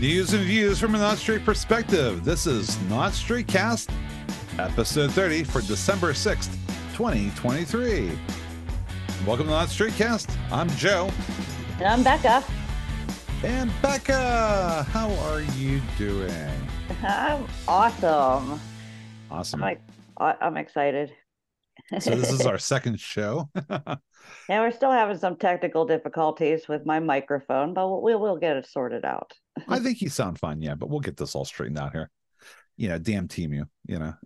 News and views from a Not Straight perspective. This is Not Straight Cast, episode 30 for December 6th, 2023. Welcome to Not Straight Cast. I'm Joe. And I'm Becca. And Becca, how are you doing? I'm awesome. Awesome. I'm excited. So this is our second show. And we're still having some technical difficulties with my microphone, but we'll get it sorted out. I think you sound fine, yeah, but we'll get this all straightened out here. You know, damn Temu, you know.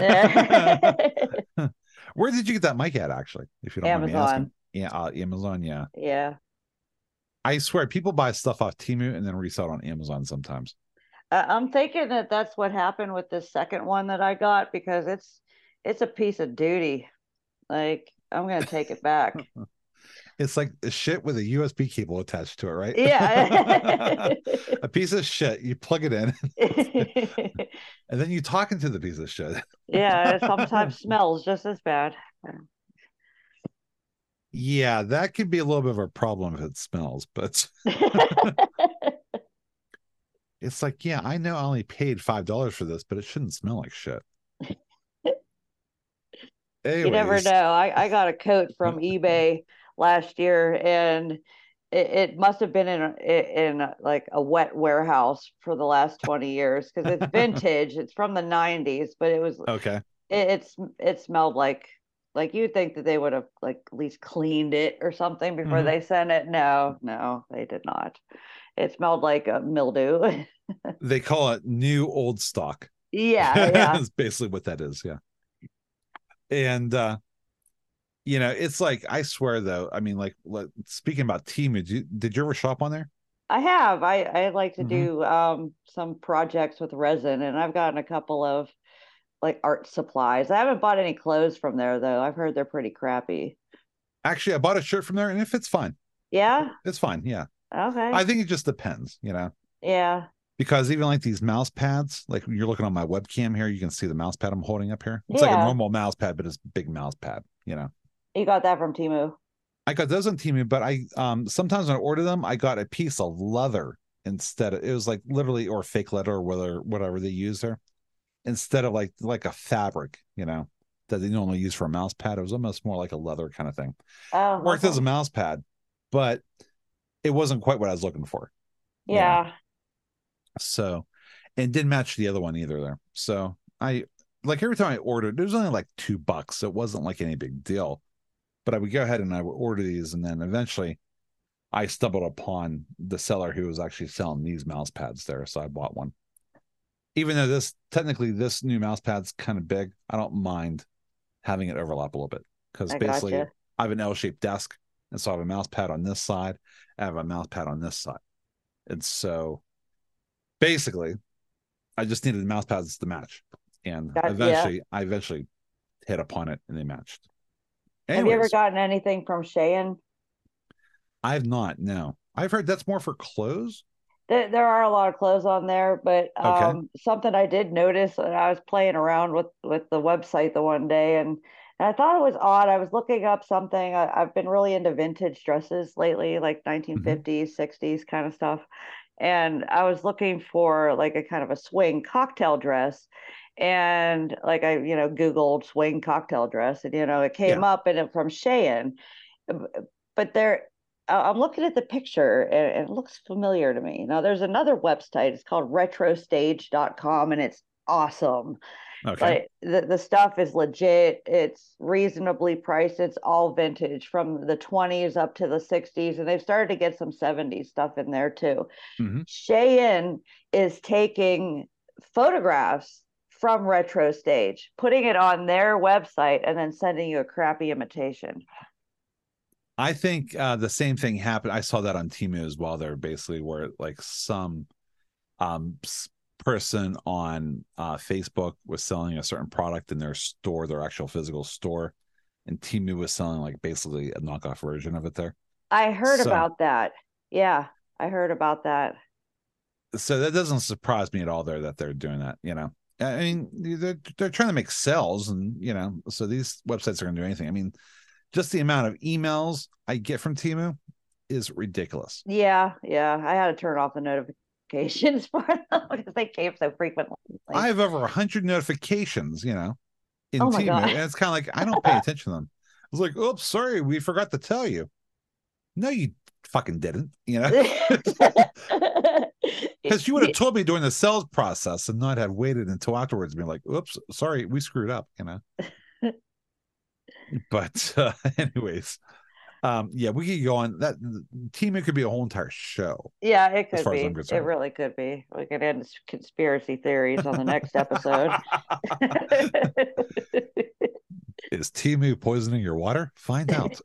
Where did you get that mic at, actually? If you don't mind me asking. Yeah, Amazon, yeah. Yeah. I swear, people buy stuff off Temu and then resell it on Amazon sometimes. I'm thinking that that's what happened with this second one that I got, because it's a piece of duty. Like, I'm going to take it back. It's like shit with a USB cable attached to it, right? Yeah. A piece of shit. You plug it in, and then you talk into the piece of shit. Yeah, it sometimes smells just as bad. Yeah, that could be a little bit of a problem if it smells, but it's like, yeah, I know I only paid $5 for this, but it shouldn't smell like shit. Anyways. You never know. I got a coat from eBay last year, and it must have been in like a wet warehouse for the last 20 years, because it's vintage. It's from the 90s, but it was okay. It smelled like you'd think that they would have like at least cleaned it or something before they sent it. No, they did not. It smelled like a mildew. They call it new old stock. Yeah. That's basically what that is. Yeah. And you know, it's like, I swear though, I mean, like, speaking about Temu, did you ever shop on there? I have. I like to do some projects with resin, and I've gotten a couple of like art supplies. I haven't bought any clothes from there though. I've heard they're pretty crappy. Actually, I bought a shirt from there and it fits fine. Yeah. It's fine. Yeah. Okay. I think it just depends, you know? Yeah. Because even like these mouse pads, like you're looking on my webcam here, you can see the mouse pad I'm holding up here. It's like a normal mouse pad, but it's a big mouse pad, you know? You got that from Temu? I got those on Temu, but I sometimes when I order them, I got a piece of leather instead of, it was like literally, or fake leather, or whatever they use there, instead of like a fabric, you know, that they normally use for a mouse pad. It was almost more like a leather kind of thing. Oh, it worked as a mouse pad, but it wasn't quite what I was looking for. Yeah. You know? So, and didn't match the other one either there. So I, like, every time I ordered, it was only like $2. So it wasn't like any big deal, but I would go ahead and I would order these. And then eventually I stumbled upon the seller who was actually selling these mouse pads there. So I bought one. Even though this new mouse pad's kind of big, I don't mind having it overlap a little bit, because basically I have an L-shaped desk, and so I have a mouse pad on this side, I have a mouse pad on this side, and so basically I just needed the mouse pads to match, and I eventually hit upon it and they matched. Anyways, have you ever gotten anything from Shein? I have not. No, I've heard that's more for clothes. There are a lot of clothes on there, but something I did notice, and I was playing around with the website the one day, and I thought it was odd. I was looking up something. I've been really into vintage dresses lately, like 1950s, 60s kind of stuff. And I was looking for like a kind of a swing cocktail dress. And like I, Googled swing cocktail dress, and, it came up and from Shein. But I'm looking at the picture and it looks familiar to me. Now there's another website. It's called retrostage.com, and it's awesome. Okay. Like the stuff is legit. It's reasonably priced. It's all vintage from the 20s up to the 60s. And they've started to get some 70s stuff in there too. Shein is taking photographs from RetroStage, putting it on their website, and then sending you a crappy imitation. I think the same thing happened. I saw that on Temu as well. There basically where like some person on Facebook was selling a certain product in their store, their actual physical store, and Temu was selling like basically a knockoff version of it there. I heard about that. Yeah, I heard about that. So that doesn't surprise me at all there that they're doing that, you know. I mean, they're trying to make sales, and, you know, so these websites are going to do anything. I mean, just the amount of emails I get from Temu is ridiculous. Yeah. I had to turn off the notifications notifications for them because they came so frequently. I have over 100 notifications, in Oh my Temu, and God. it's kind of like I don't pay attention to them. I was like, oops, sorry, we forgot to tell you. No, you fucking didn't, because you would have told me during the sales process and not have waited until afterwards and be like, oops, sorry, we screwed up. But anyways, yeah, we could go on that. Temu could be a whole entire show. Yeah, it As could far as I'm be. It concerned. really could be. We could end conspiracy theories on the next episode. Is Temu poisoning your water? Find out.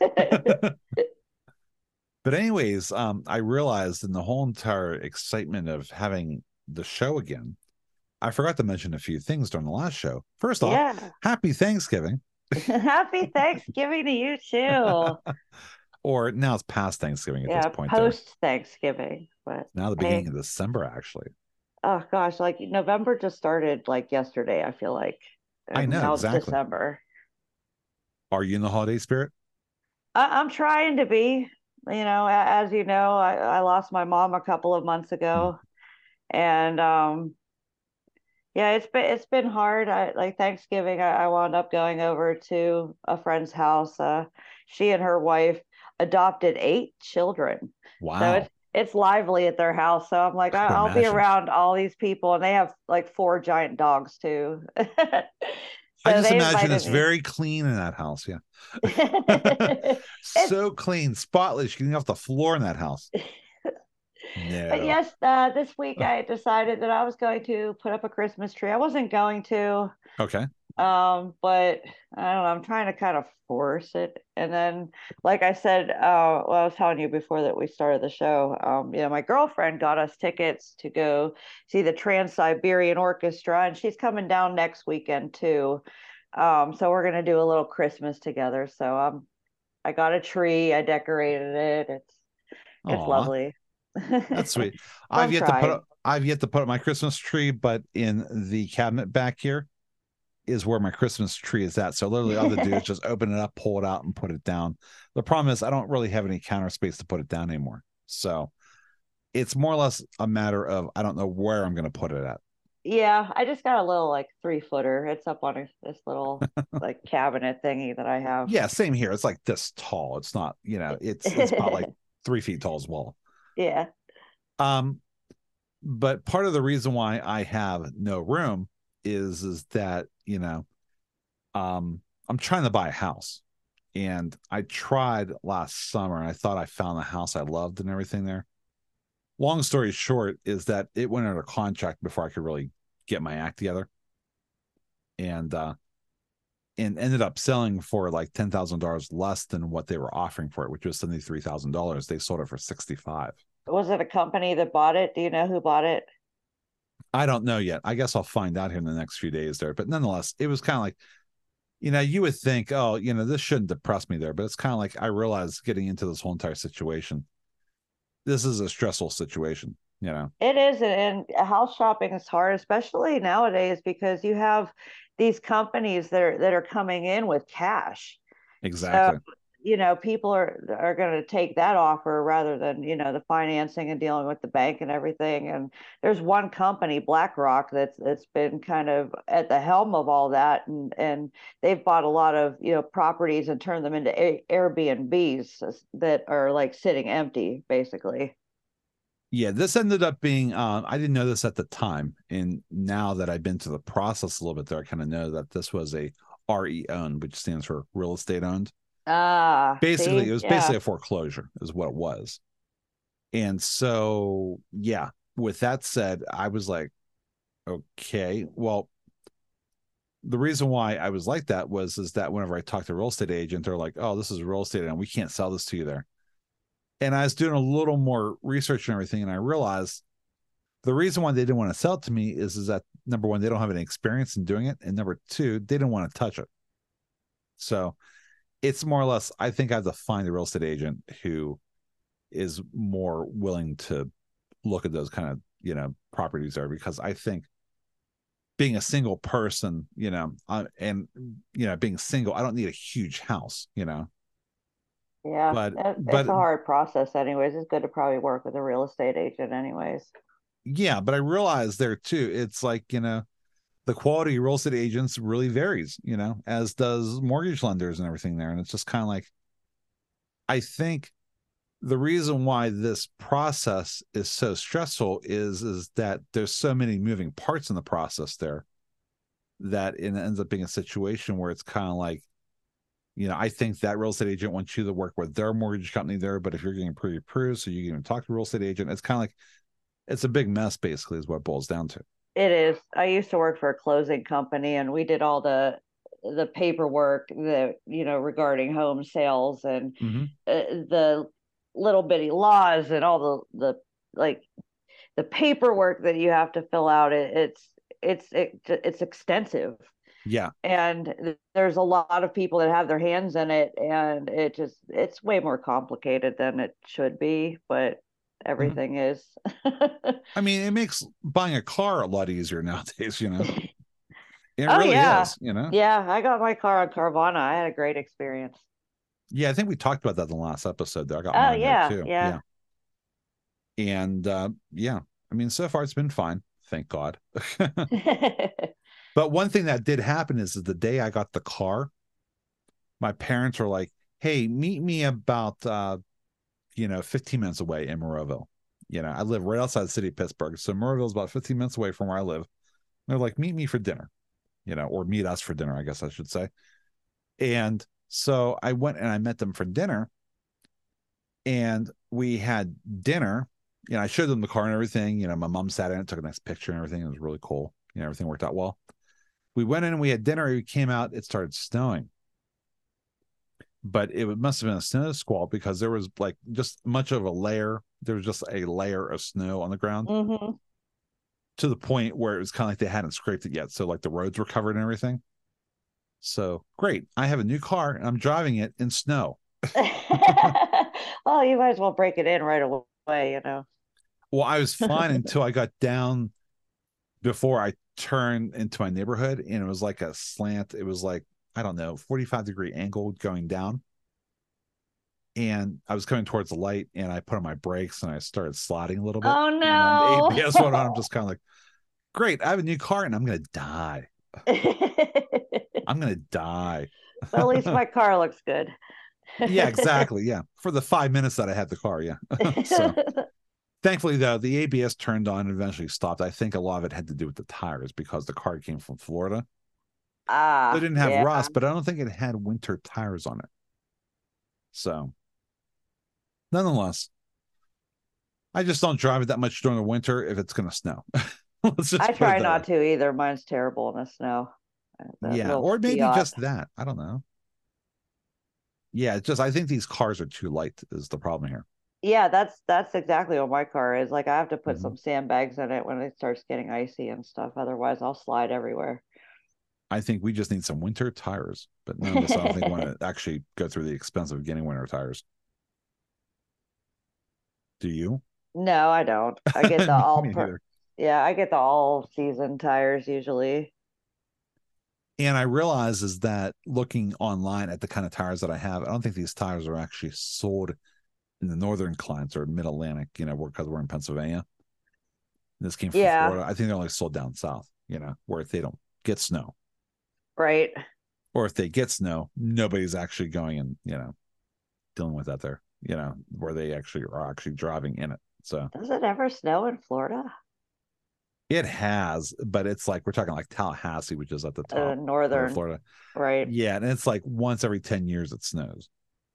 But anyways, I realized in the whole entire excitement of having the show again, I forgot to mention a few things during the last show. First off, Yeah. happy Thanksgiving. Happy Thanksgiving to you too. Or now it's past Thanksgiving at this Yeah, point there. post Thanksgiving. But Now the beginning hey, of December, actually. oh gosh, like November just started like yesterday, I feel like. I And know, now it's exactly. December. Are you in the holiday spirit? I'm trying to be, as you know, I lost my mom a couple of months Hmm. ago. And yeah, it's been hard. I like Thanksgiving, I wound up going over to a friend's house. She and her wife adopted 8 children. So Wow. it's lively at their house. So I'm like, I would I'll be imagine. around all these people, and they have like 4 giant dogs too. I So just they imagine invited it's me. very clean in that house. Yeah. It's So clean, spotless. You can get off the floor in that house. But No. yes, this week I decided that I was going to put up a Christmas tree. I wasn't going to, Okay. but I don't know. I'm trying to kind of force it. And then, like I said, well, I was telling you before that we started the show. My girlfriend got us tickets to go see the Trans-Siberian Orchestra, and she's coming down next weekend too. So we're gonna do a little Christmas together. So I got a tree. I decorated it. It's Aw, lovely. that's sweet. So I'm trying. I've yet to put up my Christmas tree, but in the cabinet back here is where my Christmas tree is at. So literally all I have to do is just open it up, pull it out, and put it down. The problem is I don't really have any counter space to put it down anymore. So it's more or less a matter of I don't know where I'm gonna put it at. Yeah, I just got a little like 3-footer. It's up on this little like cabinet thingy that I have. Yeah, same here. It's like this tall. It's not, it's about like 3 feet tall as well. Yeah. Um, but part of the reason why I have no room is that, I'm trying to buy a house. And I tried last summer and I thought I found a house I loved and everything there. Long story short is that it went under contract before I could really get my act together. And ended up selling for like $10,000 less than what they were offering for it, which was $73,000. They sold it for 65. Was it a company that bought it? Do you know who bought it? I don't know yet. I guess I'll find out here in the next few days there. But nonetheless, it was kind of like, you would think, oh, this shouldn't depress me there. But it's kind of like I realized getting into this whole entire situation, this is a stressful situation. It is, and house shopping is hard, especially nowadays because you have these companies that are coming in with cash. So, Exactly. people are going to take that offer rather than, the financing and dealing with the bank and everything. And there's one company, BlackRock, that's been kind of at the helm of all that, and they've bought a lot of, properties and turned them into Airbnbs that are like sitting empty, basically. Yeah, this ended up being, I didn't know this at the time. And now that I've been to the process a little bit there, I kind of know that this was a RE owned, which stands for real estate owned. Ah, Basically, it see, was yeah. basically a foreclosure, is what it was. And so, yeah, with that said, I was like, okay, well, the reason why I was like that is that whenever I talked to a real estate agent, they're like, oh, this is real estate and we can't sell this to you there. And I was doing a little more research and everything, and I realized the reason why they didn't want to sell it to me is that number one, they don't have any experience in doing it, and number two, they didn't want to touch it. So it's more or less, I think I have to find a real estate agent who is more willing to look at those kind of properties there, because I think being a single person, and being single, I don't need a huge house. Yeah, But it's but a hard process anyways. It's good to probably work with a real estate agent anyways. Yeah, but I realize there too, it's like, the quality of real estate agents really varies, as does mortgage lenders and everything there. And it's just kind of like, I think the reason why this process is so stressful is that there's so many moving parts in the process there that it ends up being a situation where it's kind of like, I think that real estate agent wants you to work with their mortgage company there, but if you're getting pre-approved, so you can even talk to a real estate agent, it's kind of like it's a big mess, basically, is what it boils down to. It is. I used to work for a closing company, and we did all the paperwork that regarding home sales and Mm-hmm. the little bitty laws and all the like the paperwork that you have to fill out. It's extensive, Yeah. and there's a lot of people that have their hands in it, and it's way more complicated than it should be, but Mm-hmm. everything is. I mean, it makes buying a car a lot easier nowadays, It Oh really yeah. is. Yeah, I got my car on Carvana. I had a great experience. Yeah, I think we talked about that in the last episode there. I got Oh mine there yeah, too. yeah. Yeah. And yeah, I mean, so far it's been fine. Thank God. But one thing that did happen is the day I got the car, my parents were like, hey, meet me about 15 minutes away in Moroville. I live right outside the city of Pittsburgh. So Moroville is about 15 minutes away from where I live. They're like, meet me for dinner, or meet us for dinner, I guess I should say. And so I went and I met them for dinner, and we had dinner. I showed them the car and everything. My mom sat in it, took a nice picture and everything. It was really cool. Everything worked out well. We went in and we had dinner. We came out, it started snowing. But it must have been a snow squall because there was like just much of a layer. There was just a layer of snow on the ground Hmm. to the point where it was kind of like they hadn't scraped it yet. So like the roads were covered and everything. So great. I have a new car and I'm driving it in snow. Well, you might as well break it in right away. Well, I was fine until I got down before I turned into my neighborhood, and it was like a slant. It was like, I don't know, 45-degree angle going down. And I was coming towards the light and I put on my brakes and I started sliding a little bit. Oh And the no. ABS went on. I'm just kind of like, great, I have a new car and I'm going to die. I'm going to die. But at least my car looks good. Yeah, exactly. Yeah. For the 5 minutes that I had the car. Yeah. So thankfully, though, the ABS turned on and eventually stopped. I think a lot of it had to do with the tires because the car came from Florida. They didn't have Yeah. rust, but I don't think it had winter tires on it. So, nonetheless, I just don't drive it that much during the winter if it's going to snow. Let's I just put it try that way. not to either. Mine's terrible in the snow. That Yeah, little or maybe Fiat. just that. I don't know. Yeah, it's just I think these cars are too light is the problem here. Yeah, that's exactly what my car is. Like I have to put Mhm. some sandbags in it when it starts getting icy and stuff. Otherwise, I'll slide everywhere. I think we just need some winter tires, but none of us I don't think want to actually go through the expense of getting winter tires. Do you? No, I don't. I get the all Me per neither. Yeah, I get the all season tires usually. And I realize is that looking online at the kind of tires that I have, I don't think these tires are actually sold in the northern climes or mid Atlantic, because we're in Pennsylvania. This came from Yeah, Florida. I think they're only sold down south, where if they don't get snow, right. or if they get snow, nobody's actually going and, dealing with that there, where they actually are actually driving in it. So Does it ever snow in Florida? it has, but it's like we're talking like Tallahassee, which is at the top part of Northern, Florida. right. Yeah. And it's like once every 10 years it snows,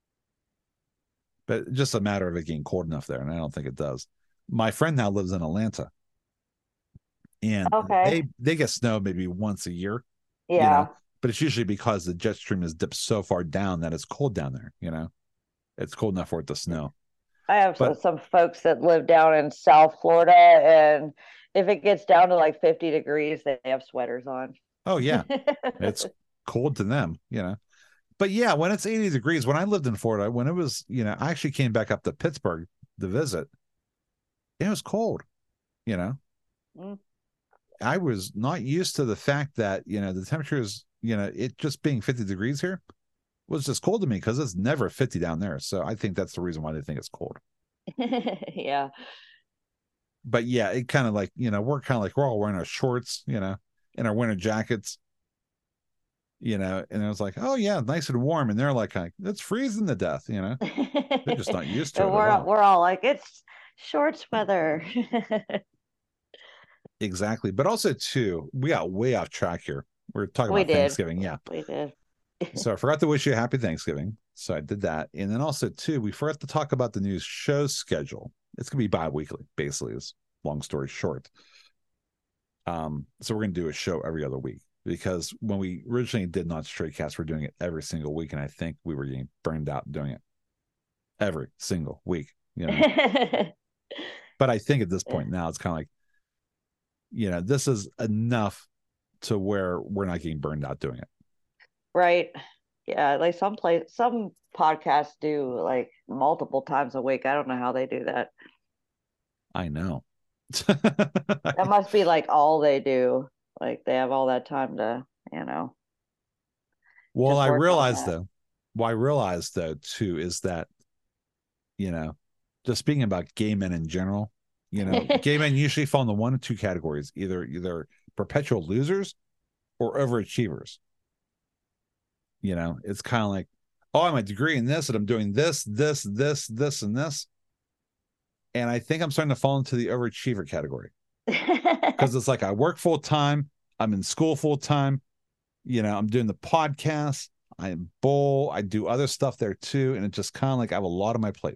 but just a matter of it getting cold enough there. And I don't think it does. My friend now lives in Atlanta and Okay. they get snow maybe once a year, you know, Yeah. but it's usually because the jet stream is dipped so far down that it's cold down there, it's cold enough for it to snow. I have But some folks that live down in South Florida, and if it gets down to like 50 degrees, they have sweaters on. oh yeah, it's cold to them, But yeah, when it's 80 degrees, when I lived in Florida, when it was, I actually came back up to Pittsburgh to visit. It was cold, you know. Mm. I was not used to the fact that, the temperatures, it just being 50 degrees here was just cold to me because it's never 50 down there. So I think that's the reason why they think it's cold. Yeah. but yeah, it kind of like, we're kind of like, we're all wearing our shorts, in our winter jackets, and I was like, oh yeah, nice and warm. And they're like, it's freezing to death, they're just not used to And it at all. we're all like, it's shorts weather. Exactly. But also too, we got way off track here. We're talking We about did. Thanksgiving. Yeah. We did. So I forgot to wish you a happy Thanksgiving. So I did that. And then also too, we forgot to talk about the new show schedule. It's gonna be bi-weekly, basically, is long story short. So we're gonna do a show every other week because when we originally did Not Straight Cast, we're doing it every single week, and I think we were getting burned out doing it every single week, But I think at this point now it's kind of like, this is enough to where we're not getting burned out doing it. Right. Yeah, like some podcasts do like multiple times a week. I don't know how they do that. I know. That must be like all they do. Like they have all that time to, Well, just I work on realized that. though, what I realized though too is that, just speaking about gay men in general, gay men usually fall into one of two categories, either perpetual losers or overachievers. It's kind of like, oh, I'm a degree in this and I'm doing this, this, this, this, and this. And I think I'm starting to fall into the overachiever category because it's like I work full time, I'm in school full time, I'm doing the podcast, I bowl, I do other stuff there too. And it's just kind of like I have a lot on my plate,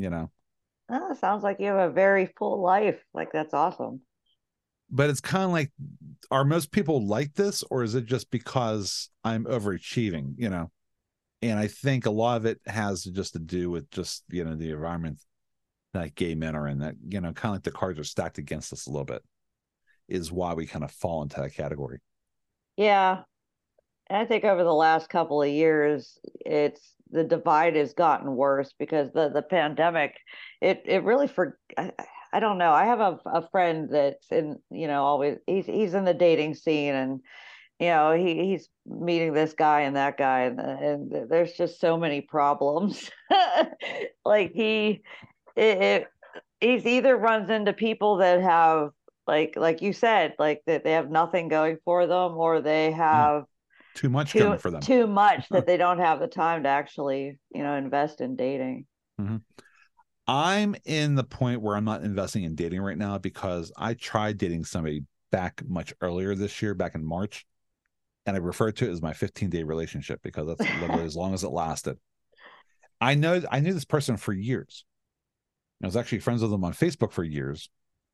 Oh, sounds like you have a very full life. Like that's awesome. But it's kind of like, are most people like this, or is it just because I'm overachieving, And I think a lot of it has just to do with just, the environment that gay men are in, that, kind of like the cards are stacked against us a little bit, is why we kind of fall into that category. Yeah. And I think over the last couple of years, the divide has gotten worse because the pandemic, it really I don't know. I have a friend that's in, always he's in the dating scene, and he's meeting this guy and that guy, and there's just so many problems. Like it, he's either runs into people that have like you said, like that they have nothing going for them, or they Yeah. have Too much going for them. too much that they don't have the time to actually, invest in dating. Mm-hmm. I'm in the point where I'm not investing in dating right now because I tried dating somebody back much earlier this year, back in March, and I refer to it as my 15-day relationship because that's literally as long as it lasted. I knew this person for years. I was actually friends with them on Facebook for years.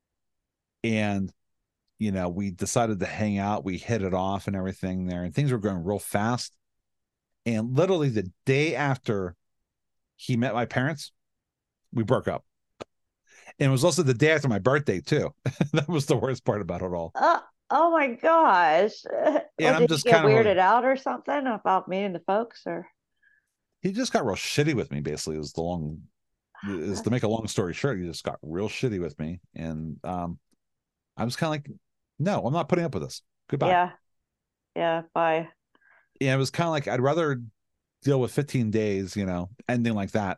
And, we decided to hang out. We hit it off and everything there, and things were going real fast. And literally the day after he met my parents, we broke up. And it was also the day after my birthday, too. That was the worst part about it all. Oh my gosh. And I'm Did he just get kind of weirded out or something about meeting the folks, or? he just got real shitty with me, basically, is to make a long story short. He just got real shitty with me. And I was kind of like, no, I'm not putting up with this. Goodbye. Yeah. Yeah. Bye. And it was kind of like, I'd rather deal with 15 days, ending like that,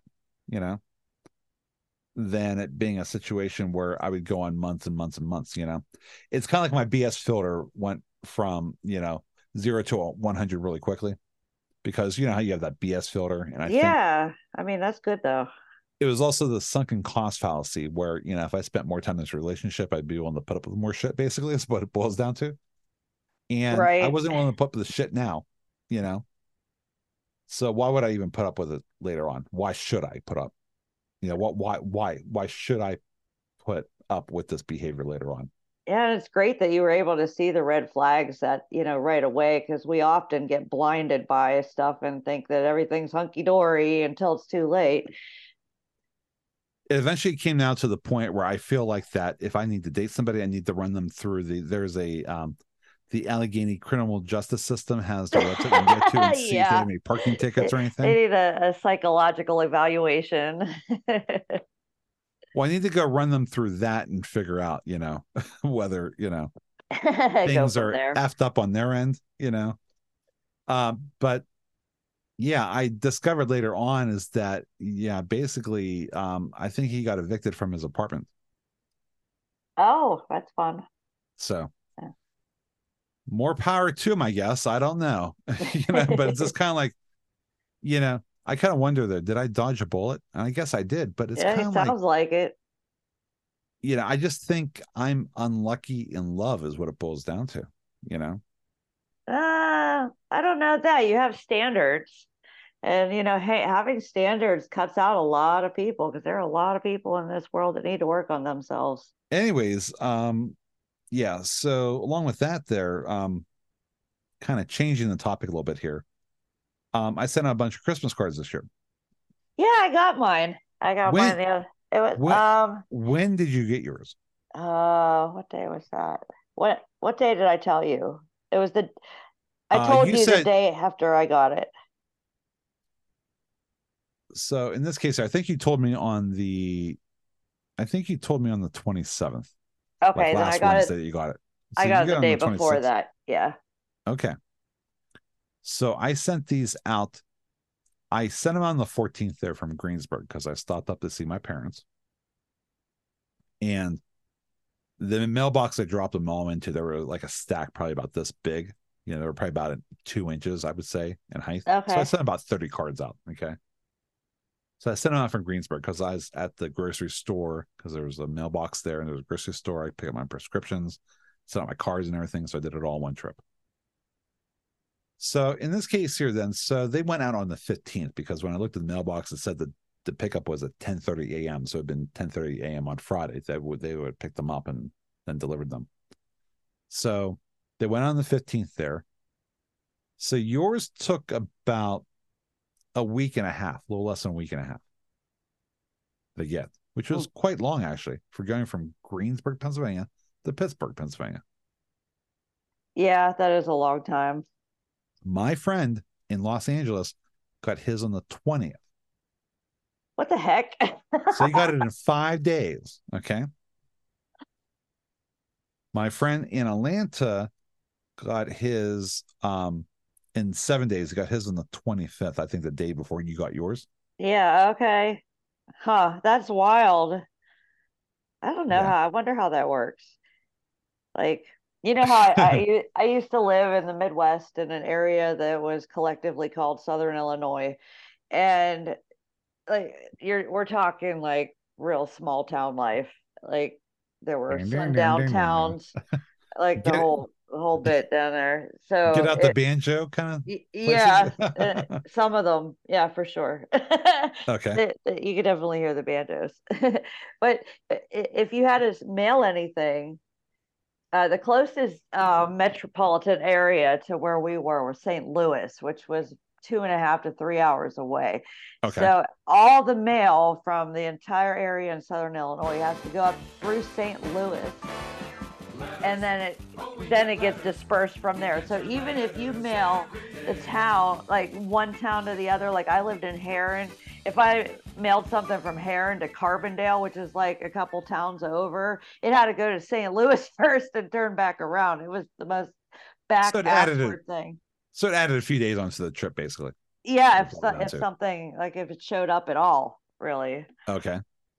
than it being a situation where I would go on months and months and months, It's kind of like my BS filter went from, 0 to 100 really quickly because how you have that BS filter. And I think, I mean, that's good though. it was also the sunken cost fallacy where, if I spent more time in this relationship, I'd be willing to put up with more shit, basically, is what it boils down to. And I Right. wasn't willing to put up with the shit now, So why would I even put up with it later on? Why should I put up? Why should I put up with this behavior later on? Yeah, it's great that you were able to see the red flags that, right away, because we often get blinded by stuff and think that everything's hunky dory until it's too late. It eventually came down to the point where I feel like that if I need to date somebody, I need to run them through the Allegheny criminal justice system has the website you can go to and see if they have any parking tickets or anything. They need a psychological evaluation. Well, I need to go run them through that and figure out, whether, things are there. effed up on their end, But yeah, I discovered later on is that, basically, I think he got evicted from his apartment. Oh, that's fun. So more power to him, I guess. I don't know. But it's just kind of like, I kind of wonder there, did I dodge a bullet? And I guess I did, but it's Yeah, kind it of like, sounds like it. I just think I'm unlucky in love is what it boils down to, you know? I don't know that you have standards, and hey, having standards cuts out a lot of people because there are a lot of people in this world that need to work on themselves. Anyways, yeah. So along with that, there, kind of changing the topic a little bit here. I sent out a bunch of Christmas cards this year. Yeah, I got mine. I got mine. When, Yeah, it was when, when did you get yours? what day was that? What day did I tell you? It was the I told You you the said, day after I got it. so in this case, I think you told me on the 27th, like Okay, then last Wednesday that you got it. I So did got you it get the it on day the before 26th? that. Yeah. Okay. So I sent these out. I sent them on the 14th there from Greensburg because I stopped up to see my parents. And the mailbox I dropped them all into, there were like a stack probably about this big. They were probably about 2 inches, I would say, in height. So I Okay. sent about 30 cards out. Okay. So I sent them out from Greensburg because I was at the grocery store because there was a mailbox there and there was a grocery store. I picked up my prescriptions, sent out my cards and everything. So I did it all one trip. So in this case here, then, so they went out on the 15th because when I looked at the mailbox, it said that the pickup was at 10:30 a.m. So it'd been 10:30 a.m. on Friday. They would pick them up and then delivered them. So they went on the 15th there. So yours took about a week and a half, a little less than a week and a half to get, which was quite long actually for going from Greensburg, Pennsylvania to Pittsburgh, Pennsylvania. Yeah, that is a long time. My friend in Los Angeles got his on the 20th. What the heck? So he got it in 5 days. Okay. My friend in Atlanta got his in 7 days. He got his on the 25th, I think the day before you got yours. Yeah, okay. Huh, that's wild. I don't know Yeah. how. I wonder how that works. Like, you know how I used to live in the Midwest in an area that was collectively called Southern Illinois, and like we're talking like real small town life. Like there were sundown towns, like Get the whole bit down there. get So out the banjo kind of places. yeah, some of them, yeah, for sure. Okay. You could definitely hear the banjos. But if you had to mail anything, the closest metropolitan area to where we were was St. Louis, which was 2.5 to 3 hours away. Okay. So all the mail from the entire area in Southern Illinois has to go up through St. Louis, and then it gets dispersed from there. So even if you mail the town, like one town to the other, like I lived in Heron, if I mailed something from Heron to Carbondale, which is like a couple towns over, it had to go to St. Louis first and turn back around. It was the most So back it added it. assward thing. So it added a few days onto the trip, basically. Yeah, if something like if it showed up at all, really. Okay.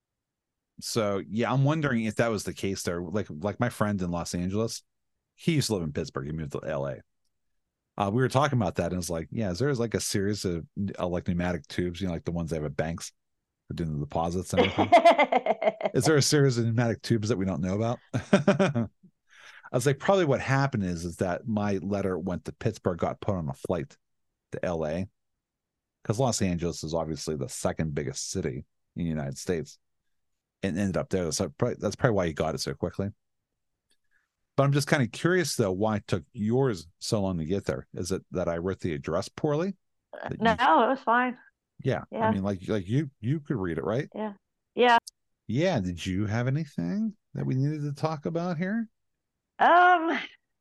So yeah, I'm wondering if that was the case there. Like my friend in Los Angeles, he used to live in Pittsburgh. He moved to LA. We were talking about that, and it's like, yeah, is there like a series of like pneumatic tubes, like the ones they have at banks for doing the deposits and everything? Is there a series of pneumatic tubes that we don't know about? I was like, probably what happened is that my letter went to Pittsburgh, got put on a flight to LA because Los Angeles is obviously the second biggest city in the United States and ended up there. So that's probably why you got it so quickly. But I'm just kind of curious though, why it took yours so long to get there. Is it that I wrote the address poorly? No, it was fine. Yeah. I Yeah. mean, like you could read it, right? Yeah. Yeah. Yeah. Did you have anything that we needed to talk about here? Um,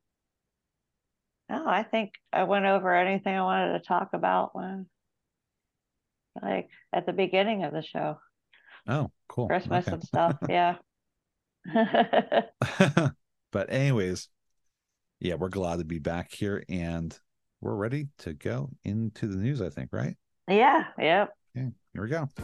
no, I think I went over anything I wanted to talk about when like at the beginning of the show. Oh, cool. Christmas Okay. and stuff. Yeah. But anyways, yeah, we're glad to be back here and we're ready to go into the news, I think, right? Yeah. Yep. Okay, here we go.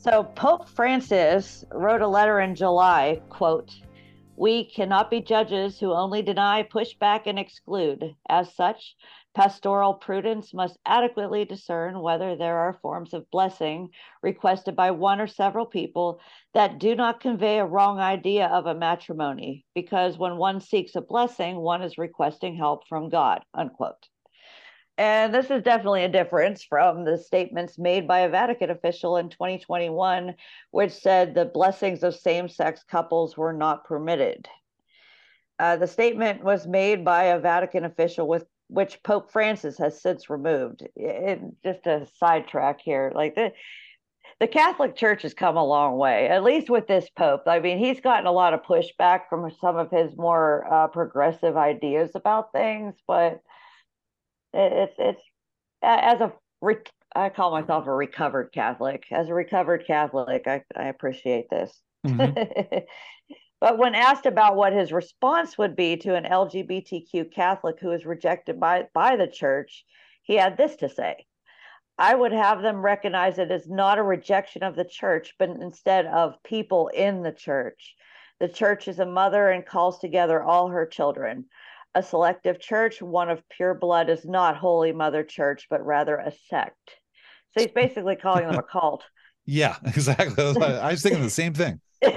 So Pope Francis wrote a letter in July, quote, "We cannot be judges who only deny, push back, and exclude. As such, pastoral prudence must adequately discern whether there are forms of blessing requested by one or several people that do not convey a wrong idea of a matrimony, because when one seeks a blessing, one is requesting help from God," unquote. And this is definitely a difference from the statements made by a Vatican official in 2021, which said the blessings of same sex couples were not permitted. The statement was made by a Vatican official with which Pope Francis has since removed. Just a sidetrack here, like the Catholic Church has come a long way, at least with this Pope. I mean, he's gotten a lot of pushback from some of his more progressive ideas about things, but it's as a I call myself a recovered Catholic. As a recovered Catholic, I appreciate this. Mm-hmm. But when asked about what his response would be to an LGBTQ Catholic who is rejected by the church, he had this to say: "I would have them recognize it as not a rejection of the church, but instead of people in the church. The church is a mother and calls together all her children. A selective church, one of pure blood, is not Holy Mother Church, but rather a sect." So he's basically calling them a cult. Yeah, exactly. I was thinking the same thing.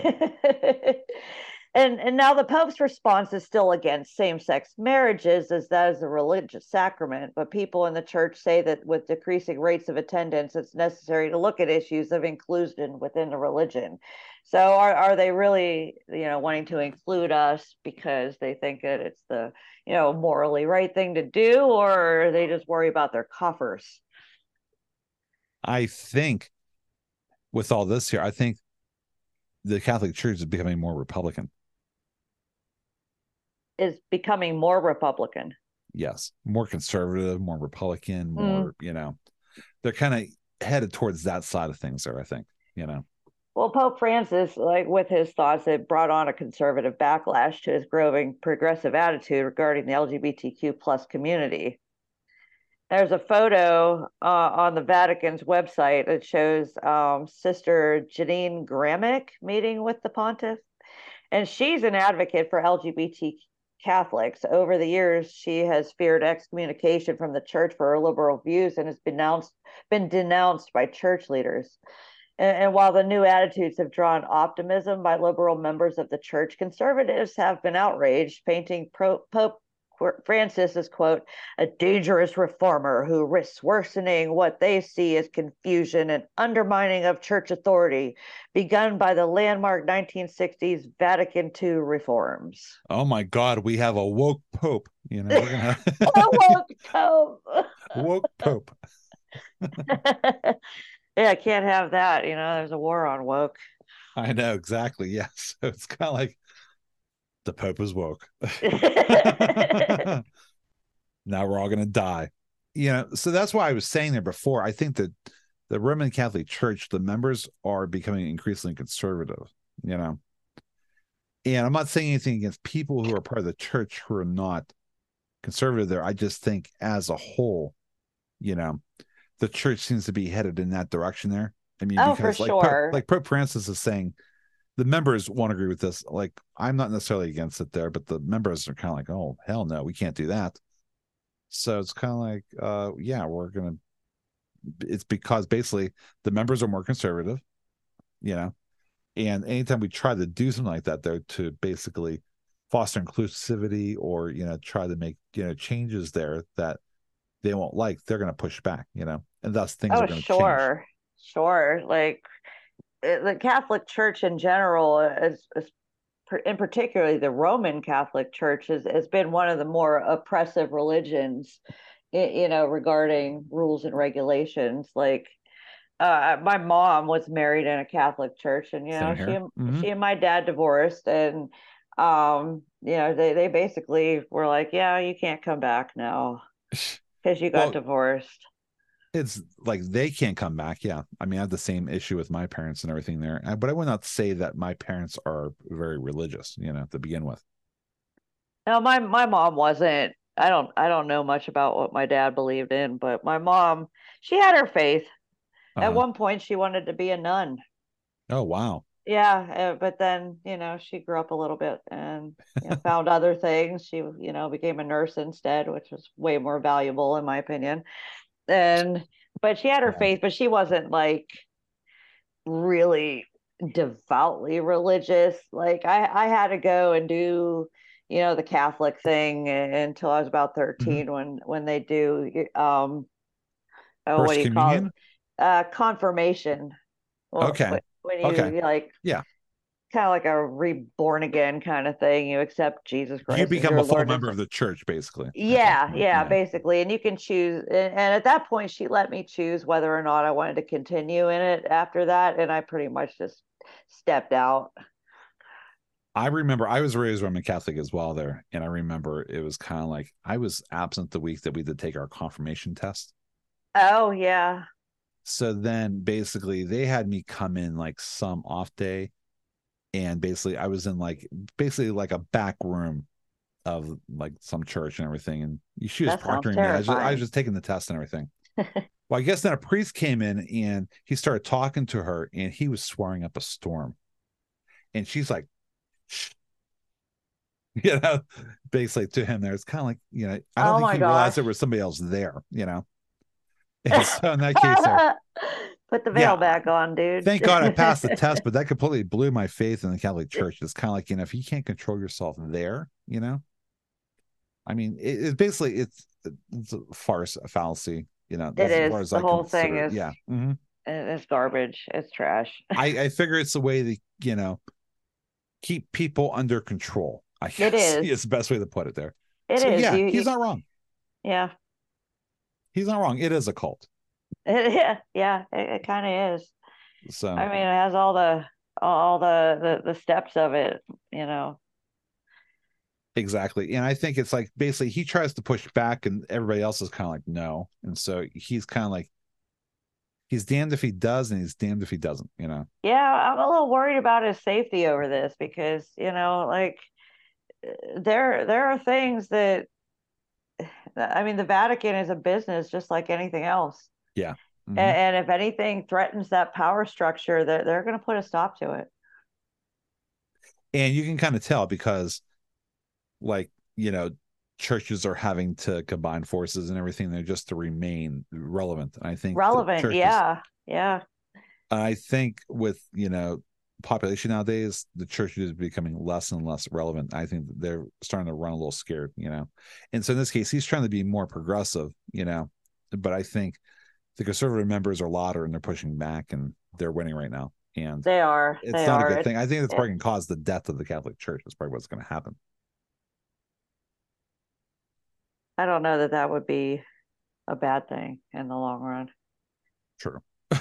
And now the Pope's response is still against same-sex marriages, as that is a religious sacrament, but people in the church say that with decreasing rates of attendance, it's necessary to look at issues of inclusion within the religion. So are they really, wanting to include us because they think that it's the, morally right thing to do, or they just worry about their coffers? I think with all this here, I think the Catholic Church is becoming more Republican. Is becoming more Republican. Yes, more conservative, more Republican, more, they're kind of headed towards that side of things there, I think, Well, Pope Francis, like with his thoughts, it brought on a conservative backlash to his growing progressive attitude regarding the LGBTQ plus community. There's a photo on the Vatican's website that shows Sister Janine Gramick meeting with the pontiff, and she's an advocate for LGBT Catholics. Over the years, she has feared excommunication from the church for her liberal views and has been denounced by church leaders. And while the new attitudes have drawn optimism by liberal members of the church, conservatives have been outraged, painting Pope Francis as, quote, "a dangerous reformer who risks worsening what they see as confusion and undermining of church authority begun by the landmark 1960s Vatican II reforms." Oh my God, we have a woke Pope. We're gonna a woke Pope. Woke Pope. Yeah, I can't have that. There's a war on woke. I know, exactly. Yeah. So it's kind of like the Pope is woke. Now we're all going to die. So that's why I was saying there before. I think that the Roman Catholic Church, the members are becoming increasingly conservative, And I'm not saying anything against people who are part of the church who are not conservative there. I just think as a whole, the church seems to be headed in that direction there. I mean, because for sure. like Pope Francis is saying, the members won't agree with this. Like, I'm not necessarily against it there, but the members are kind of like, oh, hell no, we can't do that. So it's kind of like, it's because basically the members are more conservative, and anytime we try to do something like that there to basically foster inclusivity or, try to make, changes there that they won't like, they're going to push back, and thus things are going to change. Sure. Like the Catholic Church in general, in particularly the Roman Catholic Church, has been one of the more oppressive religions, regarding rules and regulations. Like my mom was married in a Catholic church, and she and my dad divorced, and they basically were like, yeah, you can't come back now because you got divorced. It's like they can't come back. Yeah. I mean, I have the same issue with my parents and everything there, but I would not say that my parents are very religious, to begin with. No, my mom wasn't. I don't know much about what my dad believed in, but my mom, she had her faith. At one point she wanted to be a nun. Oh, wow. Yeah, but then, she grew up a little bit and, found other things. She, became a nurse instead, which was way more valuable in my opinion. And but she had her Yeah. faith, but she wasn't like really devoutly religious. Like I had to go and do, the Catholic thing until I was about Hmm. 13 when they do oh, what First do you call it? communion. Confirmation. Well, Okay. when Okay. you like Yeah. kind of like a reborn again kind of thing. You accept Jesus You Christ as become a your full Lord and member Savior. of the church, basically, at that Yeah, point. yeah, Yeah. basically. And you can choose. And at that point, she let me choose whether or not I wanted to continue in it after that. And I pretty much just stepped out. I remember I was raised Roman Catholic as well there. And I remember it was kind of like I was absent the week that we did take our confirmation test. Oh, yeah. So then basically they had me come in like some off day. And basically I was in like basically like a back room of like some church and everything. And she was That sounds proctoring me. I was terrifying. just taking the test and everything. Well, I guess then a priest came in and he started talking to her and he was swearing up a storm. And she's like, shh, you know, basically to him there. It's kind of like, I don't Oh think my he realized gosh. there was somebody else there. And so in that case there, Put the veil yeah, back on, dude. thank God I passed the test, but that completely blew my faith in the Catholic Church. It's kind of like, if you can't control yourself there. I mean, it basically it's a farce, a fallacy. It As far is. as The I whole thing consider it. is Yeah. Hmm. it's garbage. It's trash. I figure it's the way to keep people under control. I It guess is. is the best way to put it there. It So is. yeah, You he's not wrong. yeah. He's not wrong. It is a cult. Yeah, yeah, it kind of is. I So mean, it has all the steps of it, you know. exactly, and I think it's like basically he tries to push back, and everybody else is kind of like no, and so he's kind of like he's damned if he does, and he's damned if he doesn't. Yeah, I'm a little worried about his safety over this because, like there are things that I mean, the Vatican is a business just like anything else. Yeah. Hmm. And if anything threatens that power structure, they're going to put a stop to it. And you can kind of tell because like churches are having to combine forces and everything there just to remain relevant. And I think the Relevant, churches yeah. Yeah. I think with population nowadays, the church is becoming less and less relevant. I think they're starting to run a little scared. And so in this case, he's trying to be more progressive. But I think the conservative members are louder and they're pushing back and they're winning right now. And They are. it's They not a are. good thing. I think it's It probably going to cause the death of the Catholic Church. That's probably what's going to happen. I don't know that that would be a bad thing in the long run. True.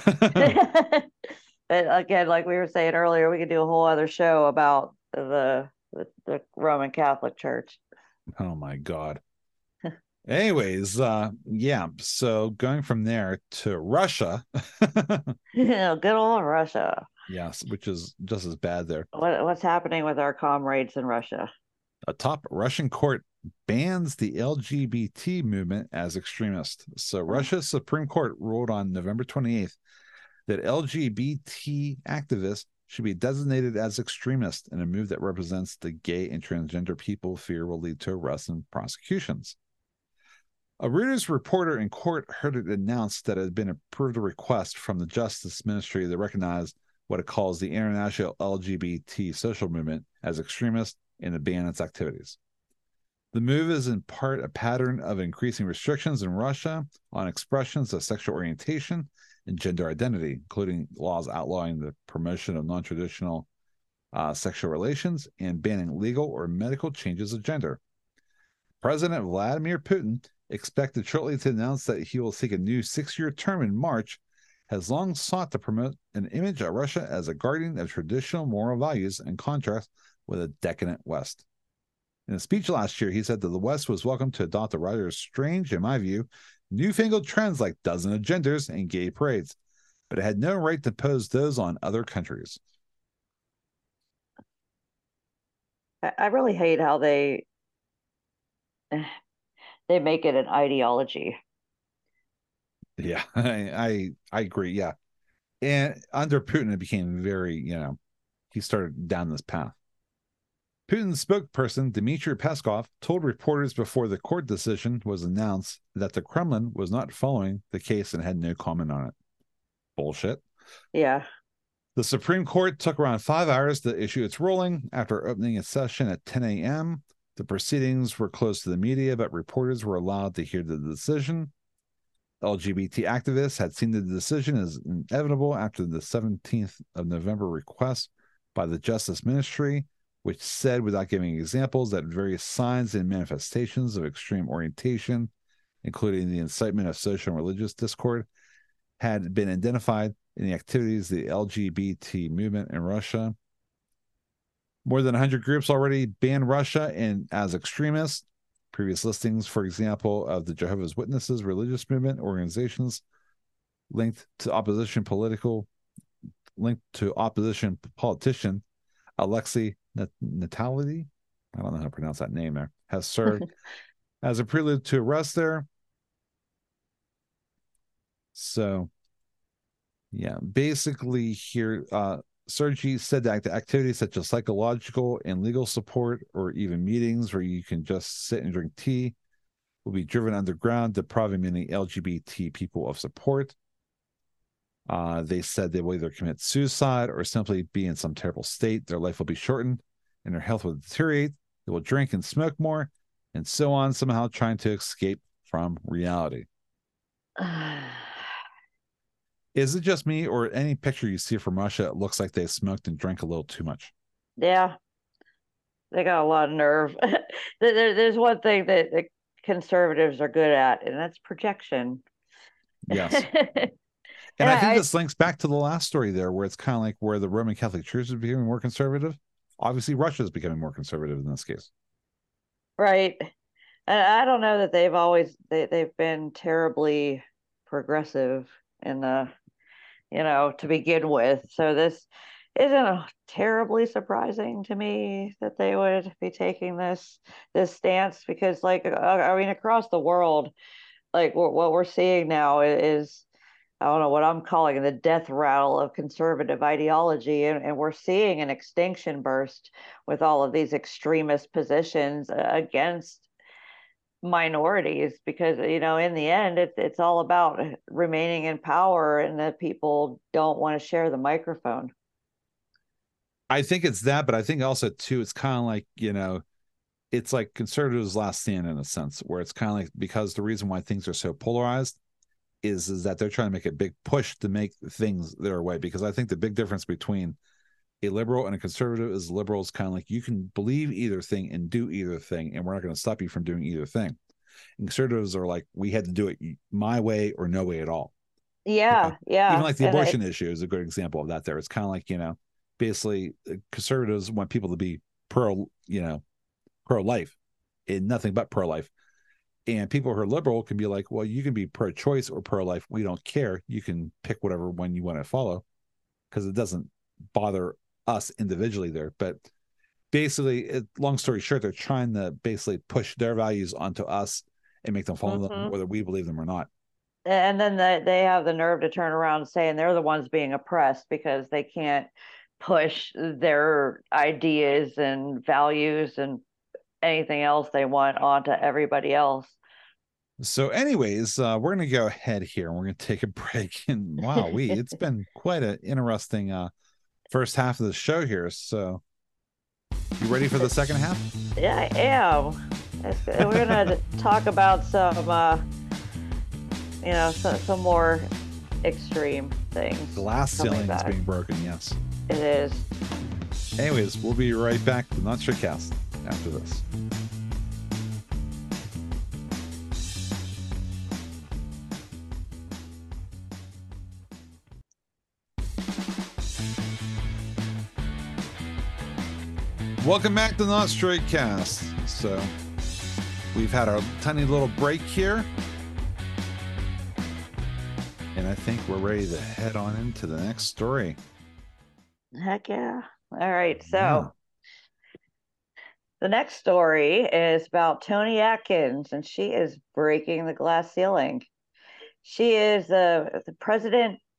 But again, like we were saying earlier, we could do a whole other show about the Roman Catholic Church. Oh my God. Anyways, yeah. So going from there to Russia, Good old Russia. yes, which is just as bad there. What's happening with our comrades in Russia? A top Russian court bans the LGBT movement as extremist. So Oh, Russia's Supreme Court ruled on November 28th that LGBT activists should be designated as extremist in a move that represents the gay and transgender people fear will lead to arrests and prosecutions. A Reuters reporter in court heard it announced that it had been approved a request from the Justice Ministry that recognized what it calls the international LGBT social movement as extremist and to ban its activities. The move is in part a pattern of increasing restrictions in Russia on expressions of sexual orientation and gender identity, including laws outlawing the promotion of non traditional sexual relations and banning legal or medical changes of gender. President Vladimir Putin, expected shortly to announce that he will seek a new 6-year term in March, has long sought to promote an image of Russia as a guardian of traditional moral values in contrast with a decadent West. In a speech last year, he said that the West was welcome to adopt a rather strange, in my view, newfangled trends like dozen agendas and gay parades, but it had no right to impose those on other countries. I really hate how they make it an ideology. Yeah, I agree. Yeah, And under Putin, it became very, he started down this path. Putin's spokesperson, Dmitry Peskov, told reporters before the court decision was announced that the Kremlin was not following the case and had no comment on it. Bullshit. Yeah. The Supreme Court took around 5 hours to issue its ruling after opening its session at 10 a.m. The proceedings were closed to the media, but reporters were allowed to hear the decision. LGBT activists had seen the decision as inevitable after the 17th of November request by the Justice Ministry, which said, without giving examples, that various signs and manifestations of extreme orientation, including the incitement of social and religious discord, had been identified in the activities of the LGBT movement in Russia. More than 100 groups already banned Russia as extremists. Previous listings, for example, of the Jehovah's Witnesses religious movement organizations linked to opposition politician Alexei Natalny, I don't know how to pronounce that name there, has served as a prelude to arrest there. So, yeah, basically here, Sergei said that activities such as psychological and legal support, or even meetings where you can just sit and drink tea, will be driven underground, depriving many LGBT people of support. They said they will either commit suicide or simply be in some terrible state. Their life will be shortened and their health will deteriorate. They will drink and smoke more and so on, somehow trying to escape from reality. Is it just me, or any picture you see from Russia, it looks like they smoked and drank a little too much? Yeah, they got a lot of nerve. There's one thing that the conservatives are good at, and that's projection. Yes. And I think this links back to the last story there, where it's kind of like where the Roman Catholic Church is becoming more conservative. Obviously, Russia is becoming more conservative in this case. Right. And I don't know that they've been terribly progressive in the, to begin with. So this isn't terribly surprising to me that they would be taking this stance, because across the world, like what we're seeing now is, I don't know, what I'm calling the death rattle of conservative ideology. And we're seeing an extinction burst with all of these extremist positions against minorities, because in the end it's all about remaining in power, and that people don't want to share the microphone. I think it's that, but I think also too it's kind of like, it's like conservatives' last stand in a sense, where it's kind of like, because the reason why things are so polarized is that they're trying to make a big push to make things their way. Because I think the big difference between a liberal and a conservative is liberals kind of like, you can believe either thing and do either thing, and we're not going to stop you from doing either thing. And conservatives are like, we had to do it my way or no way at all. Yeah. Even like the abortion issue is a good example of that there. It's kind of like, basically conservatives want people to be pro-life and nothing but pro-life. And people who are liberal can be like, well, you can be pro-choice or pro-life. We don't care. You can pick whatever one you want to follow, because it doesn't bother us individually there. But basically, long story short, they're trying to basically push their values onto us and make them follow them, whether we believe them or not. And then they have the nerve to turn around and say, and they're the ones being oppressed because they can't push their ideas and values and anything else they want onto everybody else. So anyways, we're going to go ahead here and we're going to take a break. And wow, it's been quite an interesting first half of the show here. So you ready for the second half? Yeah, I am. We're going to talk about some, some more extreme things. Glass ceiling is being broken, yes. It is. Anyways, we'll be right back to Not Straight Cast after this. Welcome back to Not Straight Cast. So we've had our tiny little break here, and I think we're ready to head on into the next story. Heck yeah. All right. So the next story is about Toni Atkins, and she is breaking the glass ceiling. She is the president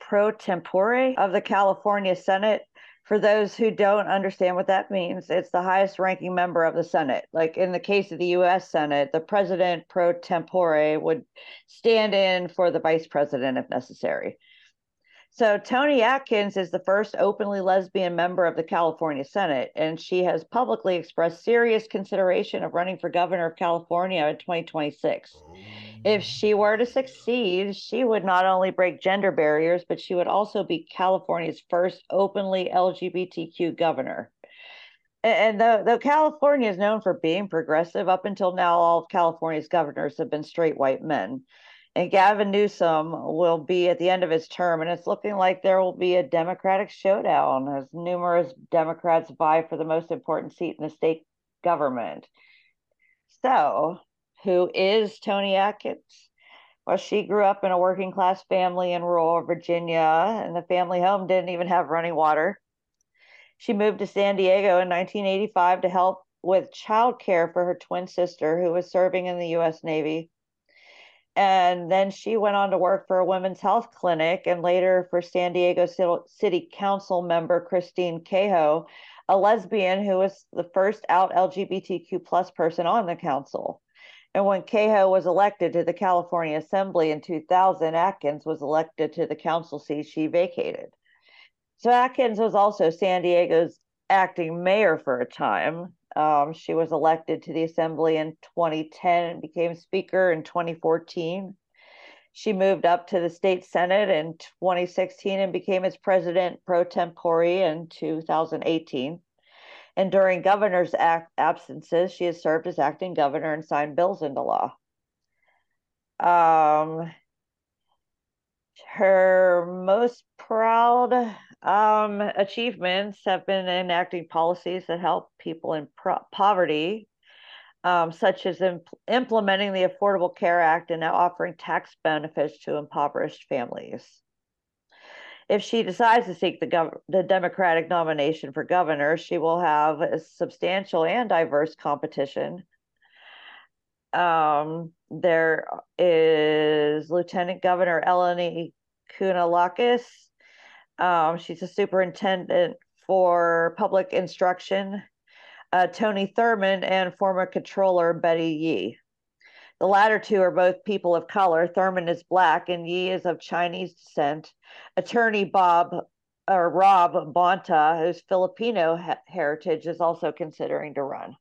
pro tempore of the California Senate. For those who don't understand what that means, it's the highest ranking member of the Senate. Like in the case of the US Senate, the president pro tempore would stand in for the vice president if necessary. So Toni Atkins is the first openly lesbian member of the California Senate, and she has publicly expressed serious consideration of running for governor of California in 2026. If she were to succeed, she would not only break gender barriers, but she would also be California's first openly LGBTQ governor. And though California is known for being progressive, up until now, all of California's governors have been straight white men. And Gavin Newsom will be at the end of his term, and it's looking like there will be a Democratic showdown as numerous Democrats vie for the most important seat in the state government. So, who is Toni Atkins? Well, she grew up in a working class family in rural Virginia, and the family home didn't even have running water. She moved to San Diego in 1985 to help with childcare for her twin sister, who was serving in the U.S. Navy. And then she went on to work for a women's health clinic and later for San Diego City Council member Christine Cahoe, a lesbian who was the first out LGBTQ plus person on the council. And when Cahoe was elected to the California Assembly in 2000, Atkins was elected to the council seat she vacated. So Atkins was also San Diego's acting mayor for a time. She was elected to the assembly in 2010 and became speaker in 2014. She moved up to the state senate in 2016 and became its president pro tempore in 2018. And during governor's absences, she has served as acting governor and signed bills into law. Her most proud achievements have been enacting policies that help people in poverty, such as implementing the Affordable Care Act and now offering tax benefits to impoverished families. If she decides to seek the Democratic nomination for governor, she will have a substantial and diverse competition. There is Lieutenant Governor Eleni Kounalakis. She's a superintendent for public instruction. Tony Thurmond and former controller Betty Yee. The latter two are both people of color. Thurmond is Black and Yee is of Chinese descent. Attorney Rob Bonta, whose Filipino heritage, is also considering to run.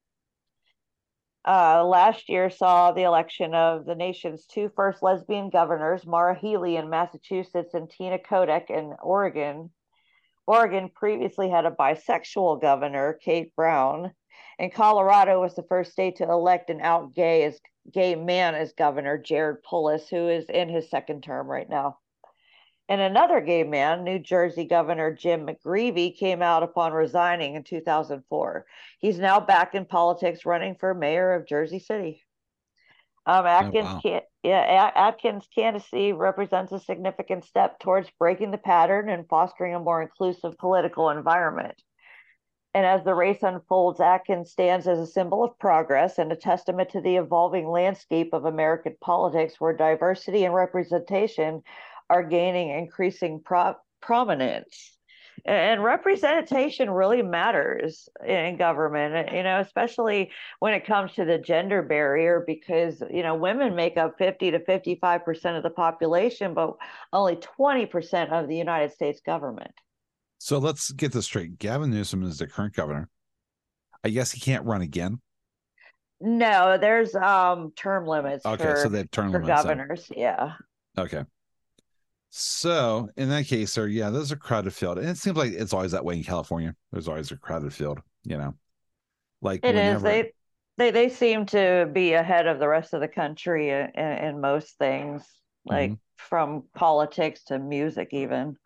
Last year saw the election of the nation's two first lesbian governors, Maura Healey in Massachusetts and Tina Kotek in Oregon. Oregon previously had a bisexual governor, Kate Brown, and Colorado was the first state to elect an out gay man as governor, Jared Polis, who is in his second term right now. And another gay man, New Jersey Governor Jim McGreevey, came out upon resigning in 2004. He's now back in politics, running for mayor of Jersey City. Atkins' candidacy represents a significant step towards breaking the pattern and fostering a more inclusive political environment. And as the race unfolds, Atkins stands as a symbol of progress and a testament to the evolving landscape of American politics, where diversity and representation are gaining increasing prominence. And representation really matters in government, especially when it comes to the gender barrier, because, women make up 50 to 55% of the population, but only 20% of the United States government. So let's get this straight. Gavin Newsom is the current governor. I guess he can't run again. No, there's term limits. Okay, so they have term limits. Governors, yeah. Okay. So in that case, there's a crowded field, and it seems like it's always that way in California. There's always a crowded field, like it whenever... is. They seem to be ahead of the rest of the country in most things, like from politics to music, even.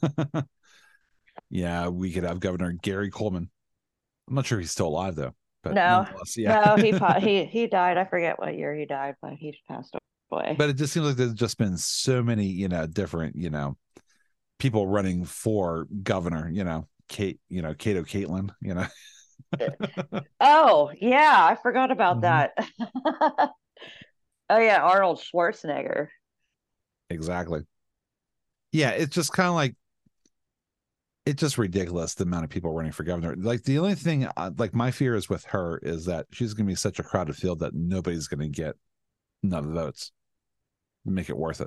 Yeah, we could have Governor Gary Coleman. I'm not sure he's still alive though. But no, he died. I forget what year he died, but he passed away. But it just seems like there's just been so many, different, people running for governor. Cato Caitlin. Oh yeah, I forgot about that. Oh yeah, Arnold Schwarzenegger. Exactly. Yeah, it's just kind of like it's just ridiculous the amount of people running for governor. Like the only thing, like my fear is with her is that she's going to be such a crowded field that nobody's going to get enough votes to make it worth it.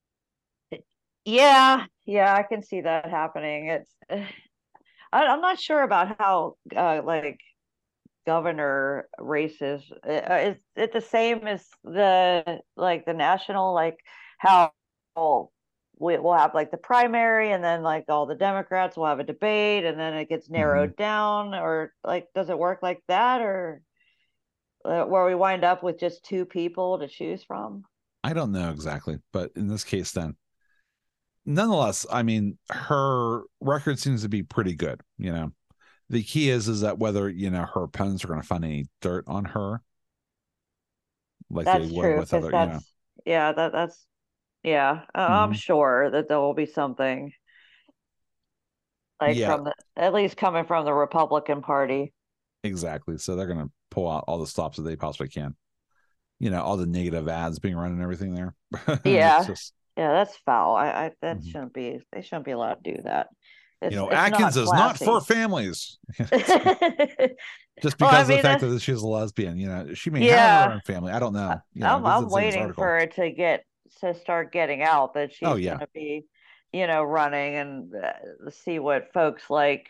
Yeah, yeah, I can see that happening. I'm not sure about how like governor races. Is it the same as the like the national, like how we'll have like the primary and then like all the Democrats will have a debate and then it gets Mm-hmm. narrowed down, or like does it work like that, or where we wind up with just two people to choose from? I don't know exactly, but in this case, then nonetheless, I mean, her record seems to be pretty good. The key is that whether her opponents are going to find any dirt on her, like they That's would true, with because other. yeah, that's yeah, I'm Mm-hmm. sure that there will be something like Yeah, from the at least coming from the Republican Party. exactly. So they're going to pull out all the stops that they possibly can. All the negative ads being run and everything there. It's Yeah, just, yeah, that's foul. I that mhm. shouldn't be. They shouldn't be allowed to do that. It's Atkins not is not for classy. families. Just Well, I because of the mean fact that's that she's a lesbian, she may have her yeah. own family. I don't know. This I'm is in this waiting article. for it to start getting out that Oh she's going yeah. to be, running, and see what folks like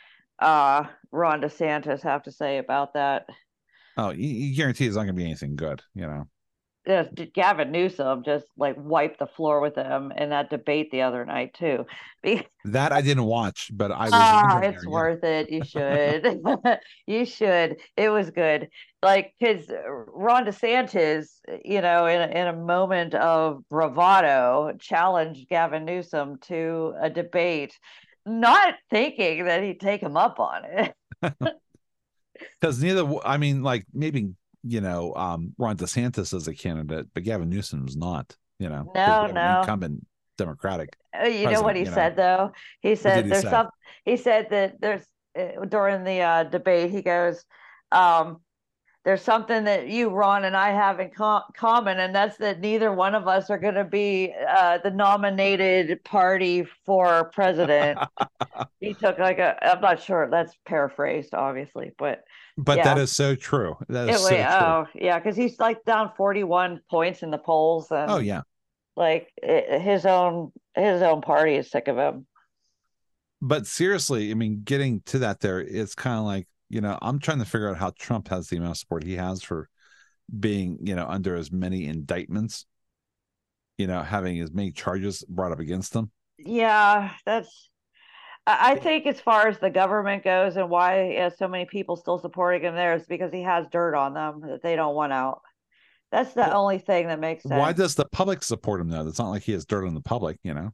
Ron DeSantis have to say about that. Oh, you guarantee it's not going to be anything good. Just Gavin Newsom just like wiped the floor with him in that debate the other night too. That I didn't watch, but I was wondering there. It's Yeah. worth it. You should. You should. It was good. Like, because Ron DeSantis, in a moment of bravado, challenged Gavin Newsom to a debate, not thinking that he'd take him up on it. Because neither, I mean, like maybe, Ron DeSantis is a candidate, but Gavin Newsom's not, because No, we have an no. incumbent Democratic You know what president. he said though? He What did said he there's say? some. He said that there's during the debate. He goes, um, "There's something that you, Ron, and I have in common, and that's that neither one of us are going to be the nominated party for president." He took like a. I'm not sure. That's paraphrased, obviously, but But that yeah. is so true. That is It so wait. true. Oh, yeah, because he's like down 41 points in the polls, Oh and yeah. like his own party is sick of him. But seriously, I mean, getting to that there, it's kind of like, I'm trying to figure out how Trump has the amount of support he has for being, under as many indictments, having as many charges brought up against him. Yeah, that's. I think as far as the government goes and why he has so many people still supporting him there is because he has dirt on them that they don't want out. That's the Well, only thing that makes why sense. does the public support him though? It's not like he has dirt on the public.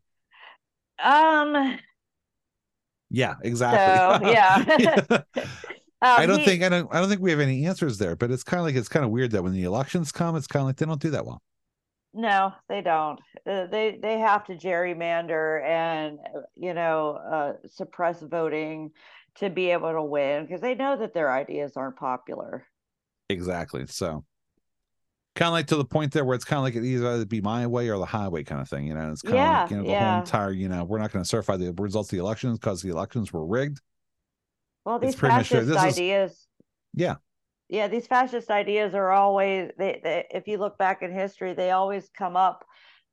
Um, Yeah, exactly. so yeah. Yeah. I don't He think I don't I don't think we have any answers there, but it's kind of weird that when the elections come, it's kind of like they don't do that well. No, they don't. They have to gerrymander and suppress voting to be able to win because they know that their ideas aren't popular. Exactly. So kind of like to the point there where it's kind of like it either be my way or the highway kind of thing. It's kind of like, Yeah, the whole yeah. entire, we're not going to certify the results of the elections because the elections were rigged. Well, It's these pretty much there. fascist This is, ideas yeah, yeah, these fascist ideas are always if you look back in history, they always come up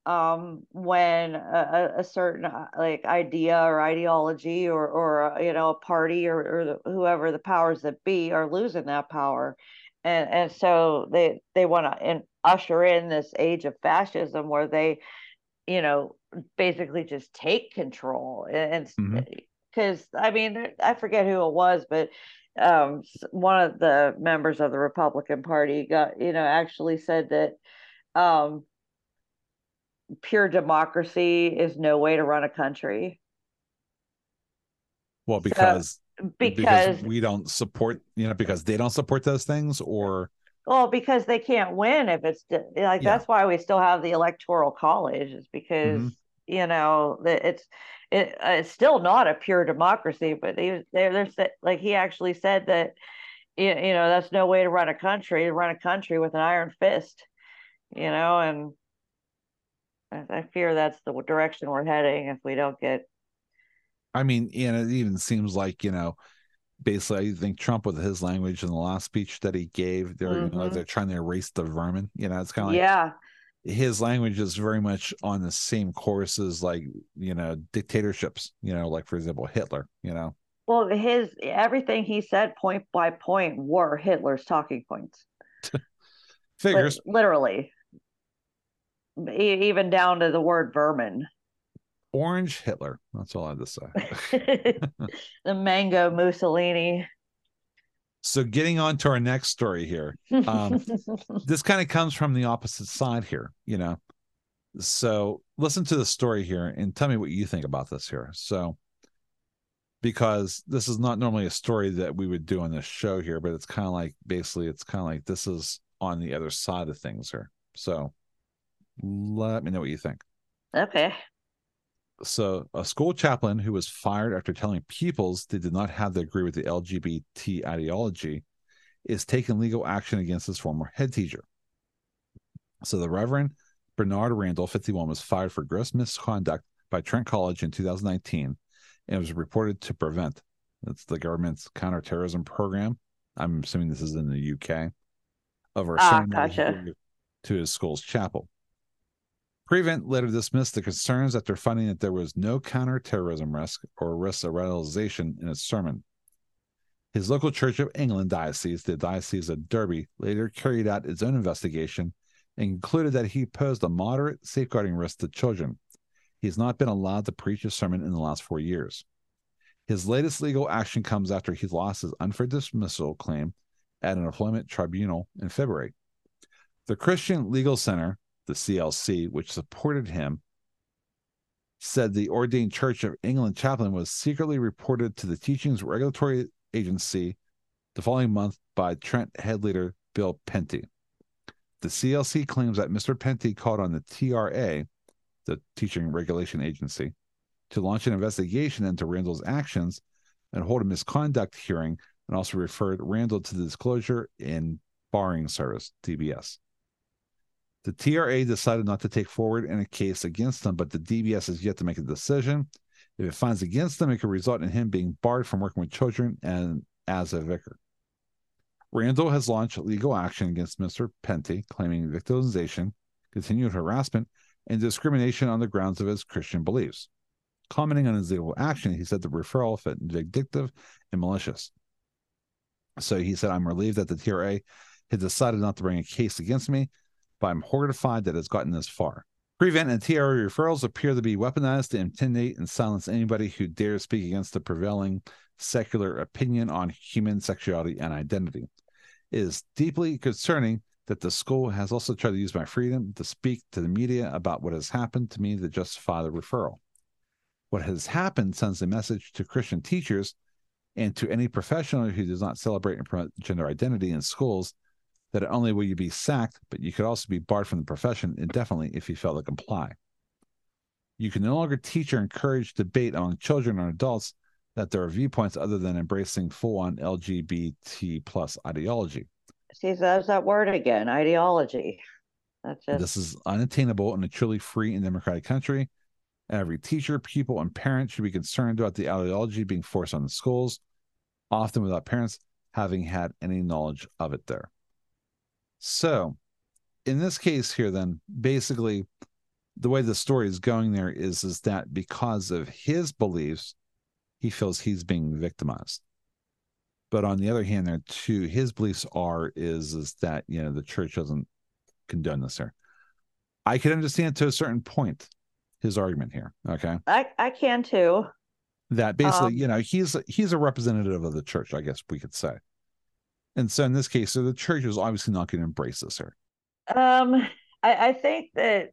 when a certain like idea or ideology or a party or whoever the powers that be are losing that power, and so they want to usher in this age of fascism where they you know basically just take control and hmm because I mean I forget who it was, but one of the members of the Republican Party got actually said that um, pure democracy is no way to run a country. well, So because because we don't support, because they don't support those things, or well because they can't win if it's like yeah, that's why we still have the electoral college is because hmm it's still not a pure democracy, but they're like he actually said that that's no way to run a country with an iron fist, and I fear that's the direction we're heading if we don't get. I mean, it even seems like, basically, I think Trump with his language in the last speech that he gave, they're trying to erase the vermin. It's kind of like Yeah. his language is very much on the same course as like, dictatorships, like for example, Hitler. Well, his everything he said point by point were Hitler's talking points. Figures. Literally, even down to the word vermin. Orange Hitler. That's all I have to say. The mango Mussolini. So getting on to our next story here. This kind of comes from the opposite side here. So listen to the story here and tell me what you think about this here. So, because this is not normally a story that we would do on this show here, but it's kind of like this is on the other side of things here. So let me know what you think. Okay. So a school chaplain who was fired after telling pupils they did not have to agree with the LGBT ideology is taking legal action against his former head teacher. So the Reverend Bernard Randall, 51, was fired for gross misconduct by Trent College in 2019 and was reported to Prevent. That's the government's counterterrorism program. I'm assuming this is in the UK. Over a sermon Gotcha. to his school's chapel. Prevent later dismissed the concerns after finding that there was no counterterrorism risk or risk of radicalization in its sermon. His local Church of England diocese, the Diocese of Derby, later carried out its own investigation and concluded that he posed a moderate safeguarding risk to children. He has not been allowed to preach a sermon in the last 4 years. His latest legal action comes after he lost his unfair dismissal claim at an employment tribunal in February. The Christian Legal Center, the CLC, which supported him, said the ordained Church of England chaplain was secretly reported to the Teachings Regulatory Agency the following month by Trent head leader Bill Penty. The CLC claims that Mr. Penty called on the TRA, the Teaching Regulation Agency, to launch an investigation into Randall's actions and hold a misconduct hearing, and also referred Randall to the Disclosure in Barring Service, DBS. The TRA decided not to take forward any case against him, but the DBS has yet to make a decision. If it finds against him, it could result in him being barred from working with children and as a vicar. Randall has launched legal action against Mr. Penty, claiming victimization, continued harassment, and discrimination on the grounds of his Christian beliefs. Commenting on his legal action, he said the referral felt vindictive and malicious. So he said, I'm relieved that the TRA had decided not to bring a case against me, but I'm horrified that it's gotten this far. Prevent and TRA referrals appear to be weaponized to intimidate and silence anybody who dares speak against the prevailing secular opinion on human sexuality and identity. It is deeply concerning that the school has also tried to use my freedom to speak to the media about what has happened to me to justify the referral. What has happened sends a message to Christian teachers and to any professional who does not celebrate and promote gender identity in schools that not only will you be sacked, but you could also be barred from the profession indefinitely if you fail to comply. You can no longer teach or encourage debate among children or adults that there are viewpoints other than embracing full-on LGBT plus ideology. See, there's that word again, ideology. That's just... This is unattainable in a truly free and democratic country. Every teacher, pupil, and parent should be concerned about the ideology being forced on the schools, often without parents having had any knowledge of it there. So, in this case here, then, basically, the way the story is going there is that because of his beliefs, he feels he's being victimized. But on the other hand, there too, his beliefs is that the church doesn't condone this here. I can understand to a certain point his argument here. Okay, I can too. That basically, he's a representative of the church, I guess we could say. And so in this case, the church is obviously not going to embrace this here. I think that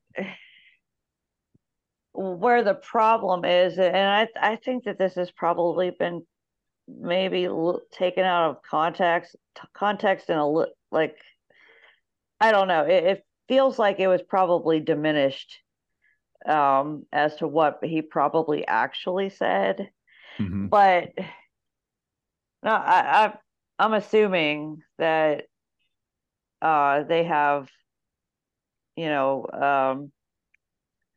where the problem is, and I think that this has probably been maybe taken out of context in a like, I don't know. It feels like it was probably diminished as to what he probably actually said. Mm-hmm. But no, I'm assuming that they have,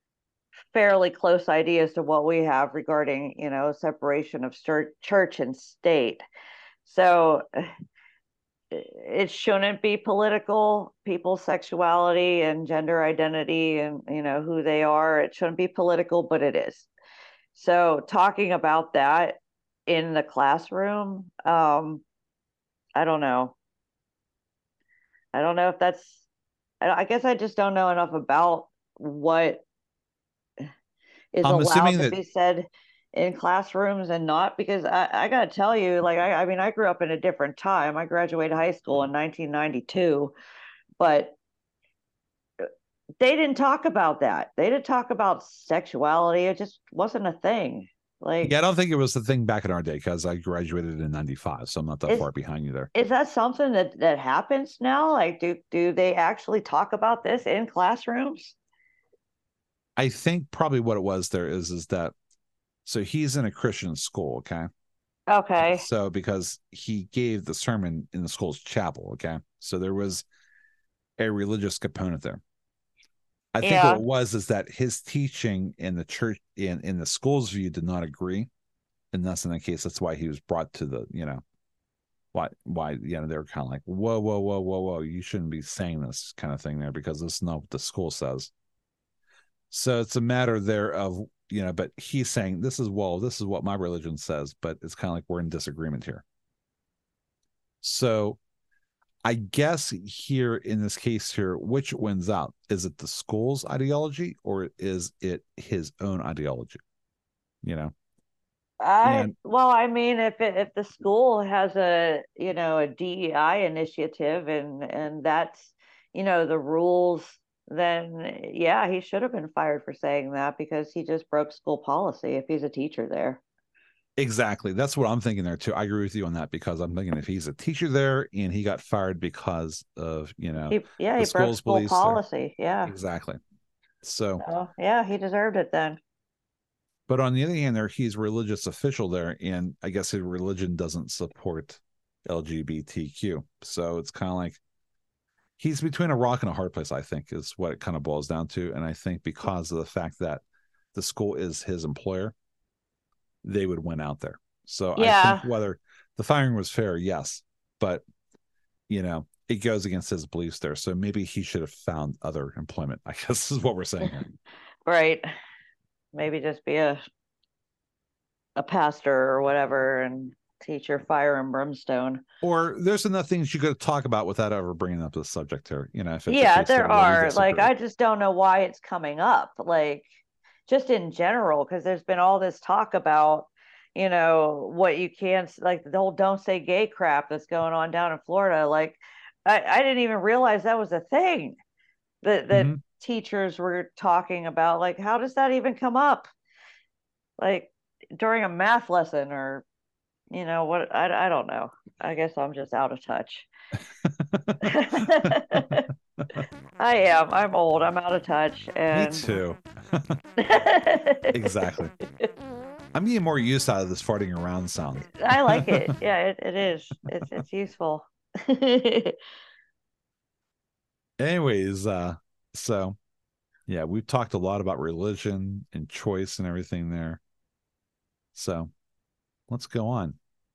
fairly close ideas to what we have regarding, separation of church and state. So it shouldn't be political. People's sexuality and gender identity and, who they are, it shouldn't be political, but it is. So talking about that in the classroom, I don't know. I don't know if that's, I guess I just don't know enough about what is I'm allowed assuming to that be said in classrooms and not, because I got to tell you, like, I mean, I grew up in a different time. I graduated high school in 1992, but they didn't talk about that. They didn't talk about sexuality. It just wasn't a thing. Like, yeah, I don't think it was the thing back in our day because I graduated in '95, so I'm not that is far behind you there. is that something that happens now? Like, do they actually talk about this in classrooms? I think probably what it was there is that so he's in a Christian school, okay? Okay. So because he gave the sermon in the school's chapel, okay? So there was a religious component there. I think what Yeah. it was is that his teaching in the church in the school's view did not agree. And that's in that case, that's why he was brought to the, why they were kind of like, whoa, whoa, whoa, whoa, whoa, you shouldn't be saying this kind of thing there because this is not what the school says. So it's a matter there of, but he's saying this is what my religion says, but it's kind of like we're in disagreement here. So I guess here in this case here, which wins out? Is it the school's ideology or is it his own ideology? You know, and Well, I mean, if the school has a DEI initiative and that's, the rules, then yeah, he should have been fired for saying that because he just broke school policy if he's a teacher there. exactly, that's what I'm thinking there too. I agree with you on that because I'm thinking if he's a teacher there and he got fired because of He the broke school's school beliefs there, policy. Yeah. exactly. So, So yeah, he deserved it then. but on the other hand, there he's a religious official there, and I guess his religion doesn't support LGBTQ. So it's kind of like he's between a rock and a hard place, I think, is what it kind of boils down to. And I think because of the fact that the school is his employer, they would win out there. So I think Yeah. whether the firing was fair, yes, but it goes against his beliefs there. So maybe he should have found other employment, I guess is what we're saying here. Right. Maybe just be a pastor or whatever and teach your fire and brimstone. Or there's enough things you could talk about without ever bringing up the subject here, if it's a Yeah, case there there where we are. Like, disagree. I just don't know why it's coming up. Like, just in general, because there's been all this talk about, what you can, like the whole don't say gay crap that's going on down in Florida. Like, I didn't even realize that was a thing that Mm-hmm. teachers were talking about. Like, how does that even come up? Like, during a math lesson or, what? I don't know. I guess I'm just out of touch. I am. I'm old. I'm out of touch. Me And too. Exactly. I'm getting more use out of this farting around sound. I like it. Yeah, it is. It's useful. Anyways, so yeah, we've talked a lot about religion and choice and everything there. So let's go on.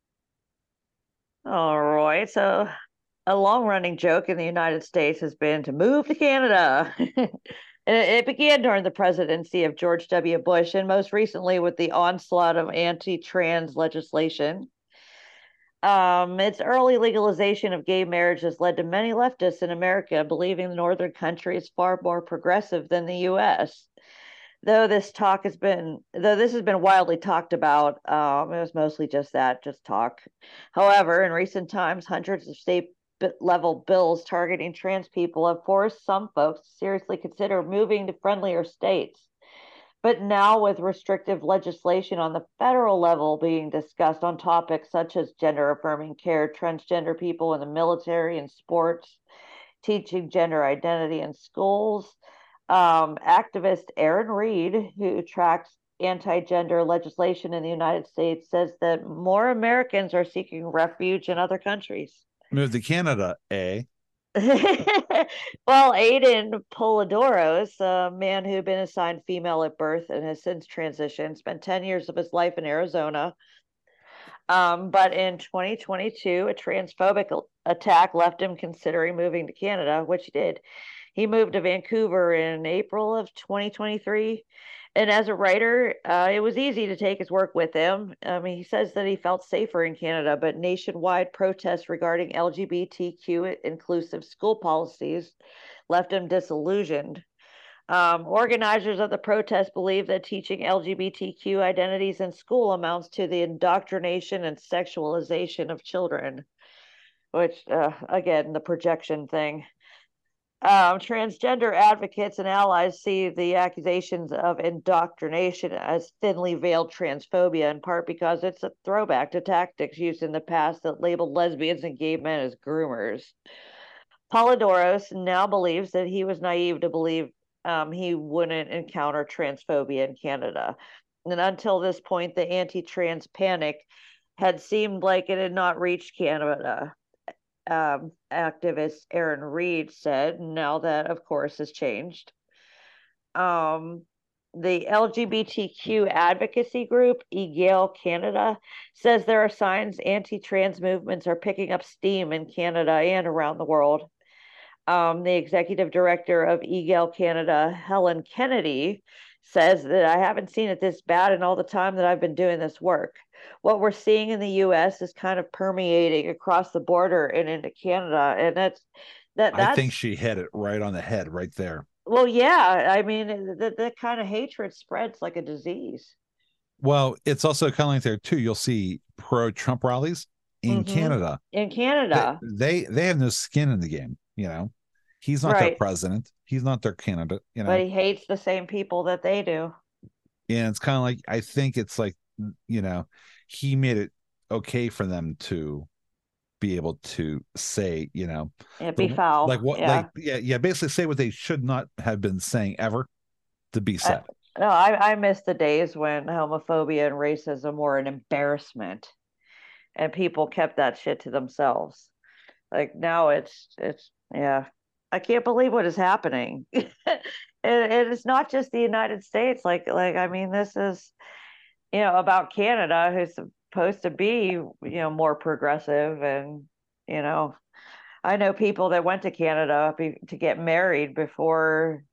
All right. So a long-running joke in the United States has been to move to Canada. And it began during the presidency of George W. Bush and most recently with the onslaught of anti-trans legislation. Its early legalization of gay marriage has led to many leftists in America believing the northern country is far more progressive than the U.S. Though this has been widely talked about, it was mostly just talk. However, in recent times, hundreds of state level bills targeting trans people have forced some folks to seriously consider moving to friendlier states. But now, with restrictive legislation on the federal level being discussed on topics such as gender affirming care, transgender people in the military and sports, teaching gender identity in schools, activist Aaron Reed, who tracks anti gender legislation in the United States, says that more Americans are seeking refuge in other countries. Move to Canada, eh? Well, Aiden Polidoros, a man who had been assigned female at birth and has since transitioned, spent 10 years of his life in Arizona. But in 2022, a transphobic attack left him considering moving to Canada, which he did. He moved to Vancouver in April of 2023. And as a writer, it was easy to take his work with him. He says that he felt safer in Canada, but nationwide protests regarding LGBTQ inclusive school policies left him disillusioned. Organizers of the protest believe that teaching LGBTQ identities in school amounts to the indoctrination and sexualization of children, which, again, the projection thing. Transgender advocates and allies see the accusations of indoctrination as thinly veiled transphobia, in part because it's a throwback to tactics used in the past that labeled lesbians and gay men as groomers. Polidoros now believes that he was naive to believe he wouldn't encounter transphobia in Canada. And until this point, the anti trans panic had seemed like it had not reached Canada. Activist Aaron Reed said, now that, of course, has changed. The LGBTQ advocacy group, eGale Canada, says there are signs anti trans movements are picking up steam in Canada and around the world. The executive director of eGale Canada, Helen Kennedy, says that I haven't seen it this bad in all the time that I've been doing this work. What we're seeing in the US is kind of permeating across the border and into Canada. And that's I think she hit it right on the head right there. Well, yeah. That kind of hatred spreads like a disease. Well, it's also kind of like there too. You'll see pro-Trump rallies in Canada. In Canada. They have no skin in the game, you know. He's not their president. He's not their candidate, you know. But he hates the same people that they do. And it's kind of like, I think it's like, you know, he made it okay for them to be able to say, you know, it'd be foul. Like what, basically say what they should not have been saying ever to be said. No, I miss the days when homophobia and racism were an embarrassment and people kept that shit to themselves. Like now it's yeah. I can't believe what is happening. It's not just the United States. This is, about Canada, who's supposed to be, more progressive. And, I know people that went to Canada to get married before,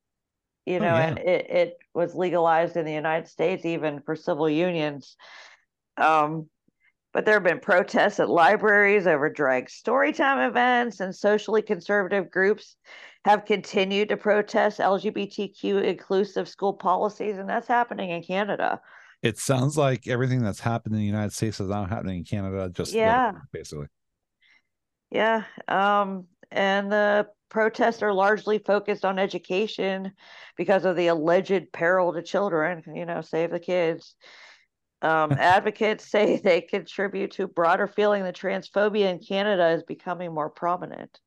it was legalized in the United States, even for civil unions. But there have been protests at libraries over drag storytime events, and socially conservative groups have continued to protest LGBTQ inclusive school policies, and that's happening in Canada. It sounds like everything that's happened in the United States is now happening in Canada, just basically. Yeah. And the protests are largely focused on education because of the alleged peril to children, save the kids. Advocates say they contribute to a broader feeling that transphobia in Canada is becoming more prominent.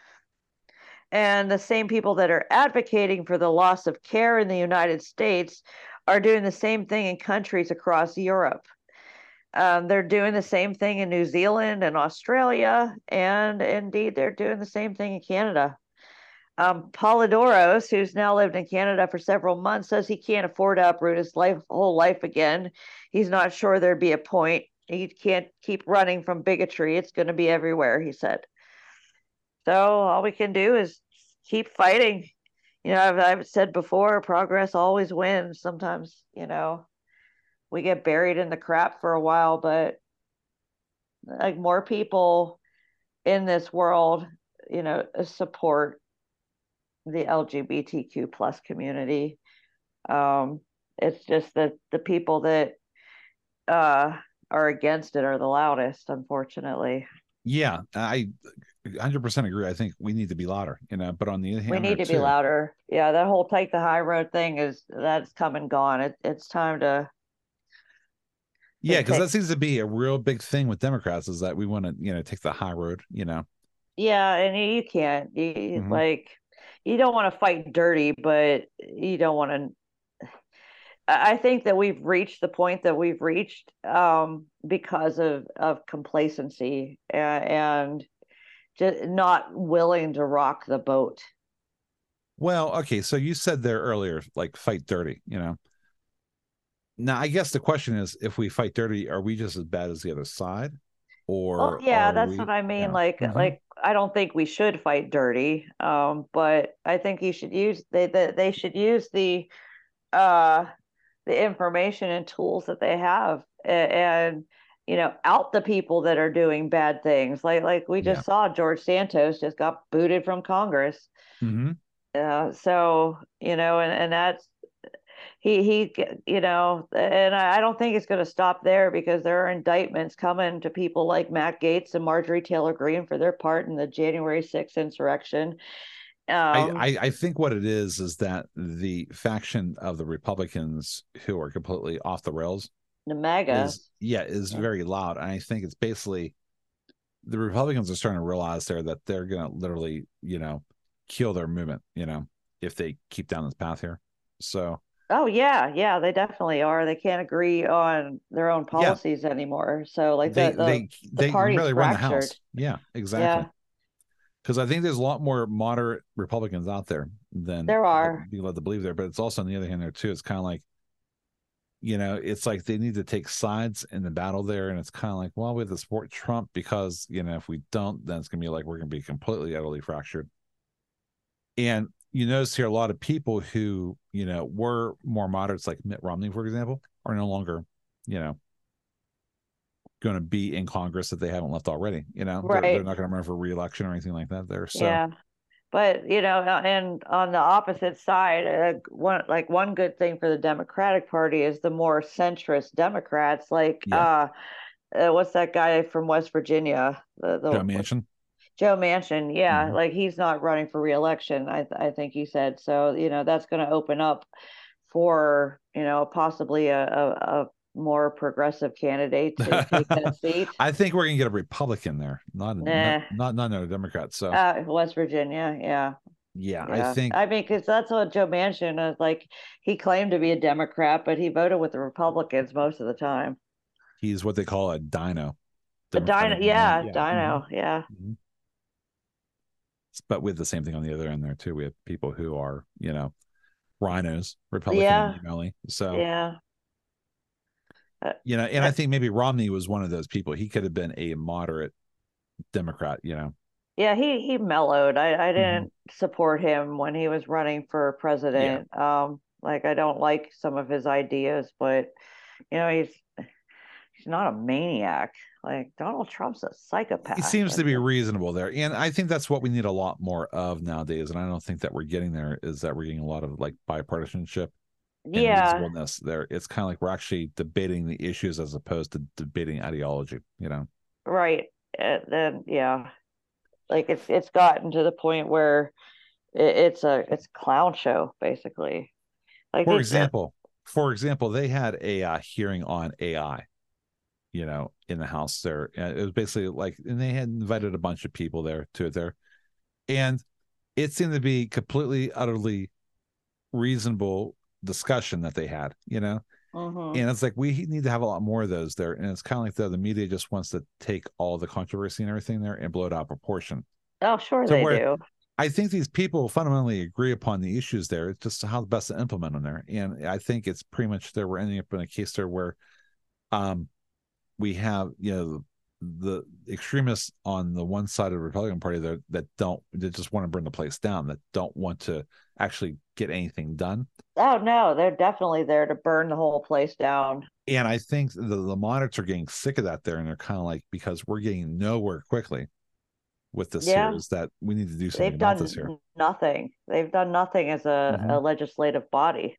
And the same people that are advocating for the loss of care in the United States are doing the same thing in countries across Europe. They're doing the same thing in New Zealand and Australia, and indeed they're doing the same thing in Canada. Polidoros, who's now lived in Canada for several months, says he can't afford to uproot his whole life again. He's not sure there'd be a point. He can't keep running from bigotry. It's going to be everywhere, he said. So all we can do is keep fighting. I've said before, progress always wins. Sometimes, we get buried in the crap for a while, but like more people in this world, support the LGBTQ plus community. It's just that the people that are against it are the loudest, unfortunately. Yeah, I 100% agree. I think we need to be louder, but on the other hand, we need to be louder. Yeah, that whole take the high road thing that's come and gone. It's time to yeah, because that seems to be a real big thing with Democrats, is that we want to, take the high road, Yeah, and you can't. You don't want to fight dirty, but you don't want to. I think that we've reached the point that we've reached because of complacency and just not willing to rock the boat. Well, okay, so you said there earlier, like fight dirty, Now, I guess the question is, if we fight dirty, are we just as bad as the other side, Well, or yeah, are that's what we? I mean. Yeah. Hmm. Like I don't think we should fight dirty. But I think you should use they should use uh the information and tools that they have, and out the people that are doing bad things. Like we Yeah. just saw George Santos just got booted from Congress. Hmm. So and that's he and I don't think it's going to stop there, because there are indictments coming to people like Matt Gaetz and Marjorie Taylor Greene for their part in the January 6th insurrection. I think what it is that the faction of the Republicans who are completely off the rails The MAGA. is Yeah. very loud. And I think it's basically the Republicans are starting to realize there that they're going to literally, kill their movement, if they keep down this path here. So, Oh yeah, yeah, they definitely are. They can't agree on their own yeah, policies anymore. So like they they the they party's really run the fractured. house. Yeah, exactly. Yeah, Because I think there's a lot more moderate Republicans out there than there what are. be led to believe there. But it's also on the other hand there too. It's kind of like, it's like they need to take sides in the battle there, and it's kind of like, well, we have to support Trump because if we don't, then it's gonna be like we're gonna be completely utterly fractured. And you notice here a lot of people who were more moderates, like Mitt Romney, for example, are no longer you know going to be in Congress if they haven't left already. They're Right. not going to run for re-election or anything like that there. So Yeah. But and on the opposite side, one good thing for the Democratic Party is the more centrist Democrats, like yeah, what's that guy from West Virginia? Joe The Manchin. Joe Manchin, yeah, Mm-hmm. like he's not running for reelection. I think he said so. That's going to open up for possibly a more progressive candidate to take that seat. I think we're gonna get a Republican there, not not Eh, not not no Democrat. So West Virginia, yeah, yeah, I yeah. think I mean, because that's what Joe Manchin is like. He claimed to be a Democrat, but he voted with the Republicans most of the time. he's what they call a dino, A Dino, Democratic dino. yeah, Yeah. Mm-hmm. Dino, yeah, Mm-hmm. But we have the same thing on the other end there too. We have people who are rhinos, Republican and yeah, emaily. So yeah. Uh, and uh, I think maybe Romney was one of those people. He could have been a moderate Democrat. Yeah, he mellowed. I Mm-hmm. didn't support him when he was running for Yeah. president. Like I don't like some of his ideas, but he's not a maniac. Like Donald Trump's a He psychopath. seems to Like, be reasonable there. And I think that's what we need a lot more of nowadays. And I don't think that we're getting there, is that we're getting a lot of like bipartisanship and yeah, reasonableness there. It's kind of like we're actually debating the issues as opposed to debating ideology. right. Then yeah, like it's gotten to the point where it's a clown show basically. Like For the example, they had a hearing on AI, in the House there. And it was basically like, and they had invited a bunch of people there to it there. And it seemed to be completely, utterly reasonable discussion that they had. hmm And it's like we need to have a lot more of those there. And it's kind of like the media just wants to take all the controversy and everything there and blow it out of proportion. Oh, sure So they where do. I think these people fundamentally agree upon the issues there. It's just how best to implement them there. And I think it's pretty much there. We're ending up in a case there where um we have the extremists on the one side of the Republican Party there that just want to burn the place down, that don't want to actually get anything done. Oh no, they're definitely there to burn the whole place down. And I think the moderates are getting sick of that there, and they're kind of like, because we're getting nowhere quickly with this here, Yeah, is that we need to do something they've about this here. done nothing. They've done nothing as Mm-hmm. a legislative body.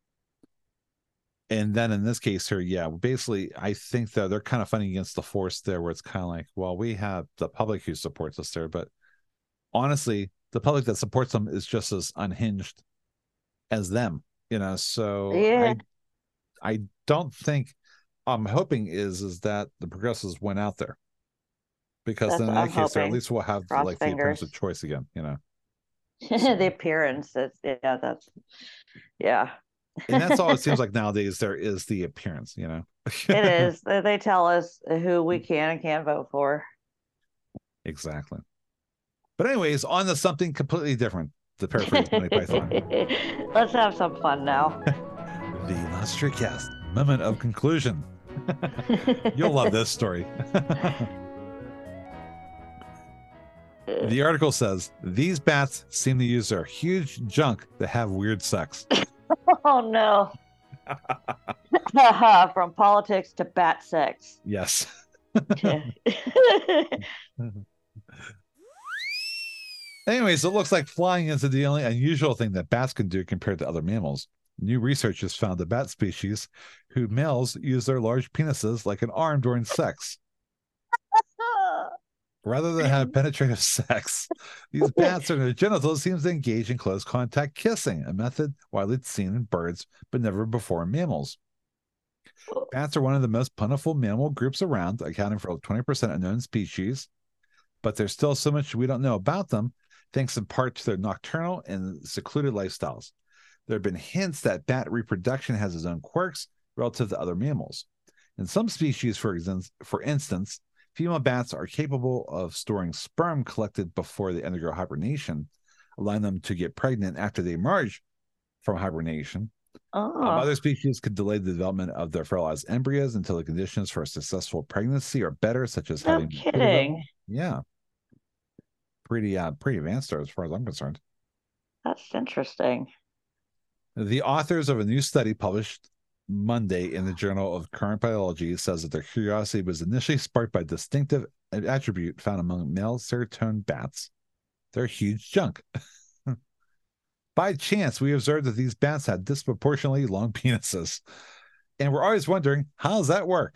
And then in this case here, yeah, basically, I think that they're kind of fighting against the force there, where it's kind of like, well, we have the public who supports us there, but honestly, the public that supports them is just as unhinged as them. So Yeah, I don't think, I'm hoping is that the progressives went out there, because that's then in what I'm that case there, at hoping. least we'll have Cross like the appearance of fingers. choice again. The So, appearance. Yeah, that's yeah. and that's all it seems like nowadays, there is the appearance. It is. They tell us who we can and can't vote for. Exactly. But anyways, on to something completely different, to paraphrase Monty Python. Let's have some fun now. The Last Cast, moment of conclusion. You'll love this story. The article says, these bats seem to use their huge junk to have weird sex. Oh, no. From politics to bat sex. Yes. Anyways, it looks like flying is the only unusual thing that bats can do compared to other mammals. New research has found a bat species whose males use their large penises like an arm during sex. Rather than have penetrative sex, these bats and their genitals seem to engage in close contact kissing, a method widely seen in birds but never before in mammals. Bats are one of the most plentiful mammal groups around, accounting for 20% of known species, but there's still so much we don't know about them, thanks in part to their nocturnal and secluded lifestyles. There have been hints that bat reproduction has its own quirks relative to other mammals. In some species, for instance, female bats are capable of storing sperm collected before they undergo hibernation, allowing them to get pregnant after they emerge from hibernation. Other species could delay the development of their fertilized embryos until the conditions for a successful pregnancy are better, such as having. No kidding. Yeah. Pretty advanced as far as I'm concerned. That's interesting. The authors of a new study published Monday in the Journal of Current Biology says that their curiosity was initially sparked by a distinctive attribute found among male serotonin bats: their huge junk. By chance, we observed that these bats had disproportionately long penises, and we're always wondering, how does that work?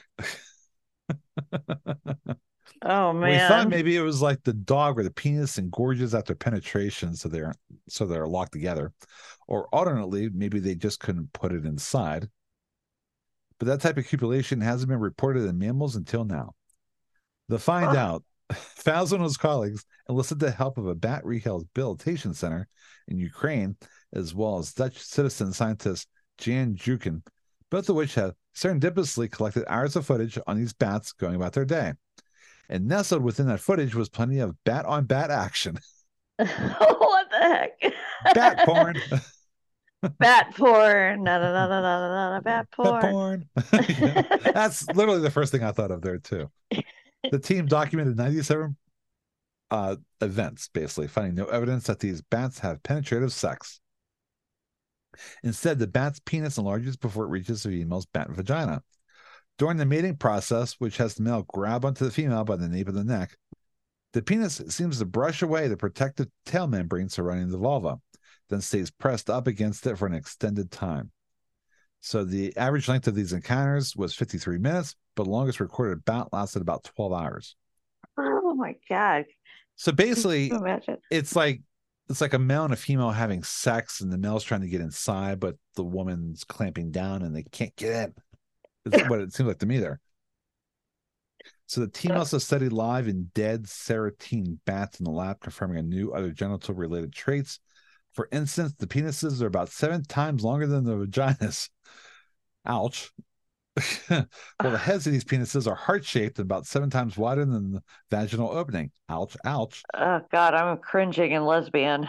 Oh man! We thought maybe it was like the dog where the penis engorges after penetration, so they're locked together, or alternately, maybe they just couldn't put it inside. But that type of copulation hasn't been reported in mammals until now. To find out, Fausto and his colleagues enlisted the help of a bat rehabilitation center in Ukraine, as well as Dutch citizen scientist Jan Juken, both of which have serendipitously collected hours of footage on these bats going about their day. And nestled within that footage was plenty of bat-on-bat action. What the heck? Bat porn. Bat porn. No, bat porn. Bat porn. Yeah. That's literally the first thing I thought of there, too. The team documented 97 events, basically, finding no evidence that these bats have penetrative sex. Instead, the bat's penis enlarges before it reaches the female's bat vagina. During the mating process, which has the male grab onto the female by the nape of the neck, the penis seems to brush away the protective tail membrane surrounding the vulva, then stays pressed up against it for an extended time. So the average length of these encounters was 53 minutes, but the longest recorded bout lasted about 12 hours. Oh my God. So basically, it's like a male and a female having sex, and the male's trying to get inside, but the woman's clamping down and they can't get in. It's what it seems like to me there. So the team also studied live and dead serotine bats in the lab, confirming a new other genital related traits. For instance, the penises are about 7 times longer than the vaginas. Ouch. Well, the heads of these penises are heart-shaped and about 7 times wider than the vaginal opening. Ouch, ouch. Oh God, I'm cringing and lesbian.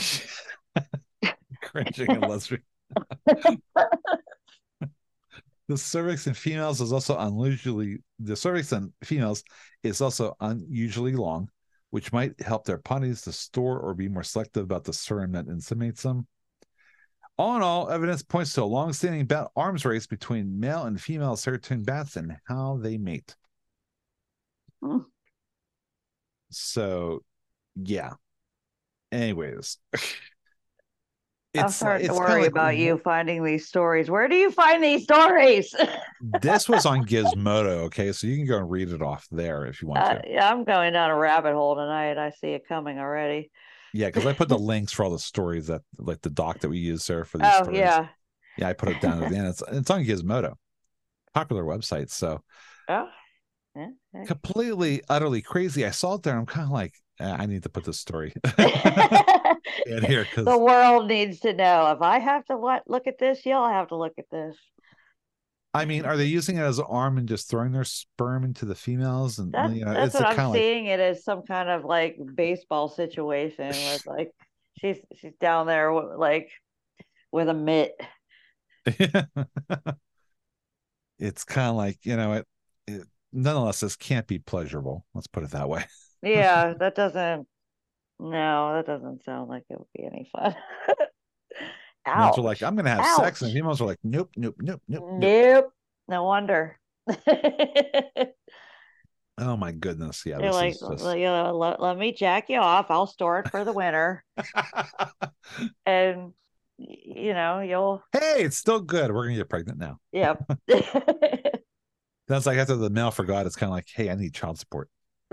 Cringing and lesbian. The cervix in females is also unusually long, which might help their potties to store or be more selective about the serum that insemates them. All in all, evidence points to a long-standing bat arms race between male and female serotonin bats and how they mate. So, yeah. Anyways. I'm starting to worry about you finding these stories. Where do you find these stories? This was on Gizmodo, okay? So you can go and read it off there if you want to. Yeah, I'm going down a rabbit hole tonight. I see it coming already. Yeah, because I put the links for all the stories that, like the doc that we use there for these stories. Yeah. Yeah, I put it down at the end. It's on Gizmodo. Popular website. So completely, utterly crazy. I saw it there. I'm kind of like, I need to put this story in here. The world needs to know. If I have to look at this, y'all have to look at this. I mean, are they using it as an arm and just throwing their sperm into the females? And That's it's what a I'm kind of seeing it as, some kind of like baseball situation where like she's down there like with a mitt. like it's kind of like it nonetheless, this can't be pleasurable. Let's put it that way. Yeah, that doesn't. No, that doesn't sound like it would be any fun. Males are like, Ouch. I'm gonna have sex, and Ouch. females are like, nope, nope, nope, nope, nope. Nope. No wonder. Oh my goodness, yeah, They're this like, is just. let me jack you off. I'll store it for the winter. And, you'll, Hey, it's still good. We're gonna get pregnant now. yep. That's like after the mail forgot. It's kind of like, hey, I need child support.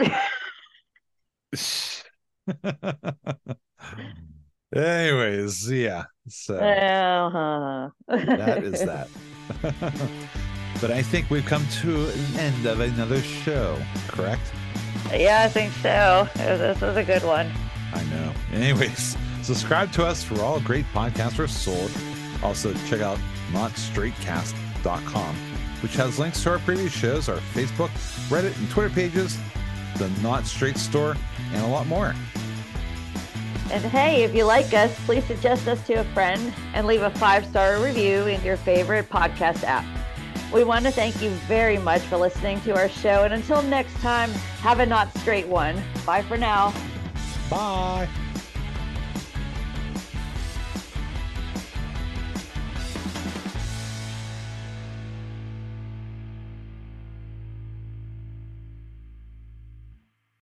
Anyways, yeah. So Uh-huh. that is that. But I think we've come to an end of another show, correct? Yeah, I think so. This was a good one. I know. Anyways, subscribe to us for all great podcasts are sold. Also, check out notstraightcast.com, which has links to our previous shows, our Facebook, Reddit, and Twitter pages, the Not Straight store, and a lot more. And hey, if you like us, please suggest us to a friend and leave a 5-star review in your favorite podcast app. We want to thank you very much for listening to our show. And until next time, have a not straight one. Bye for now. Bye.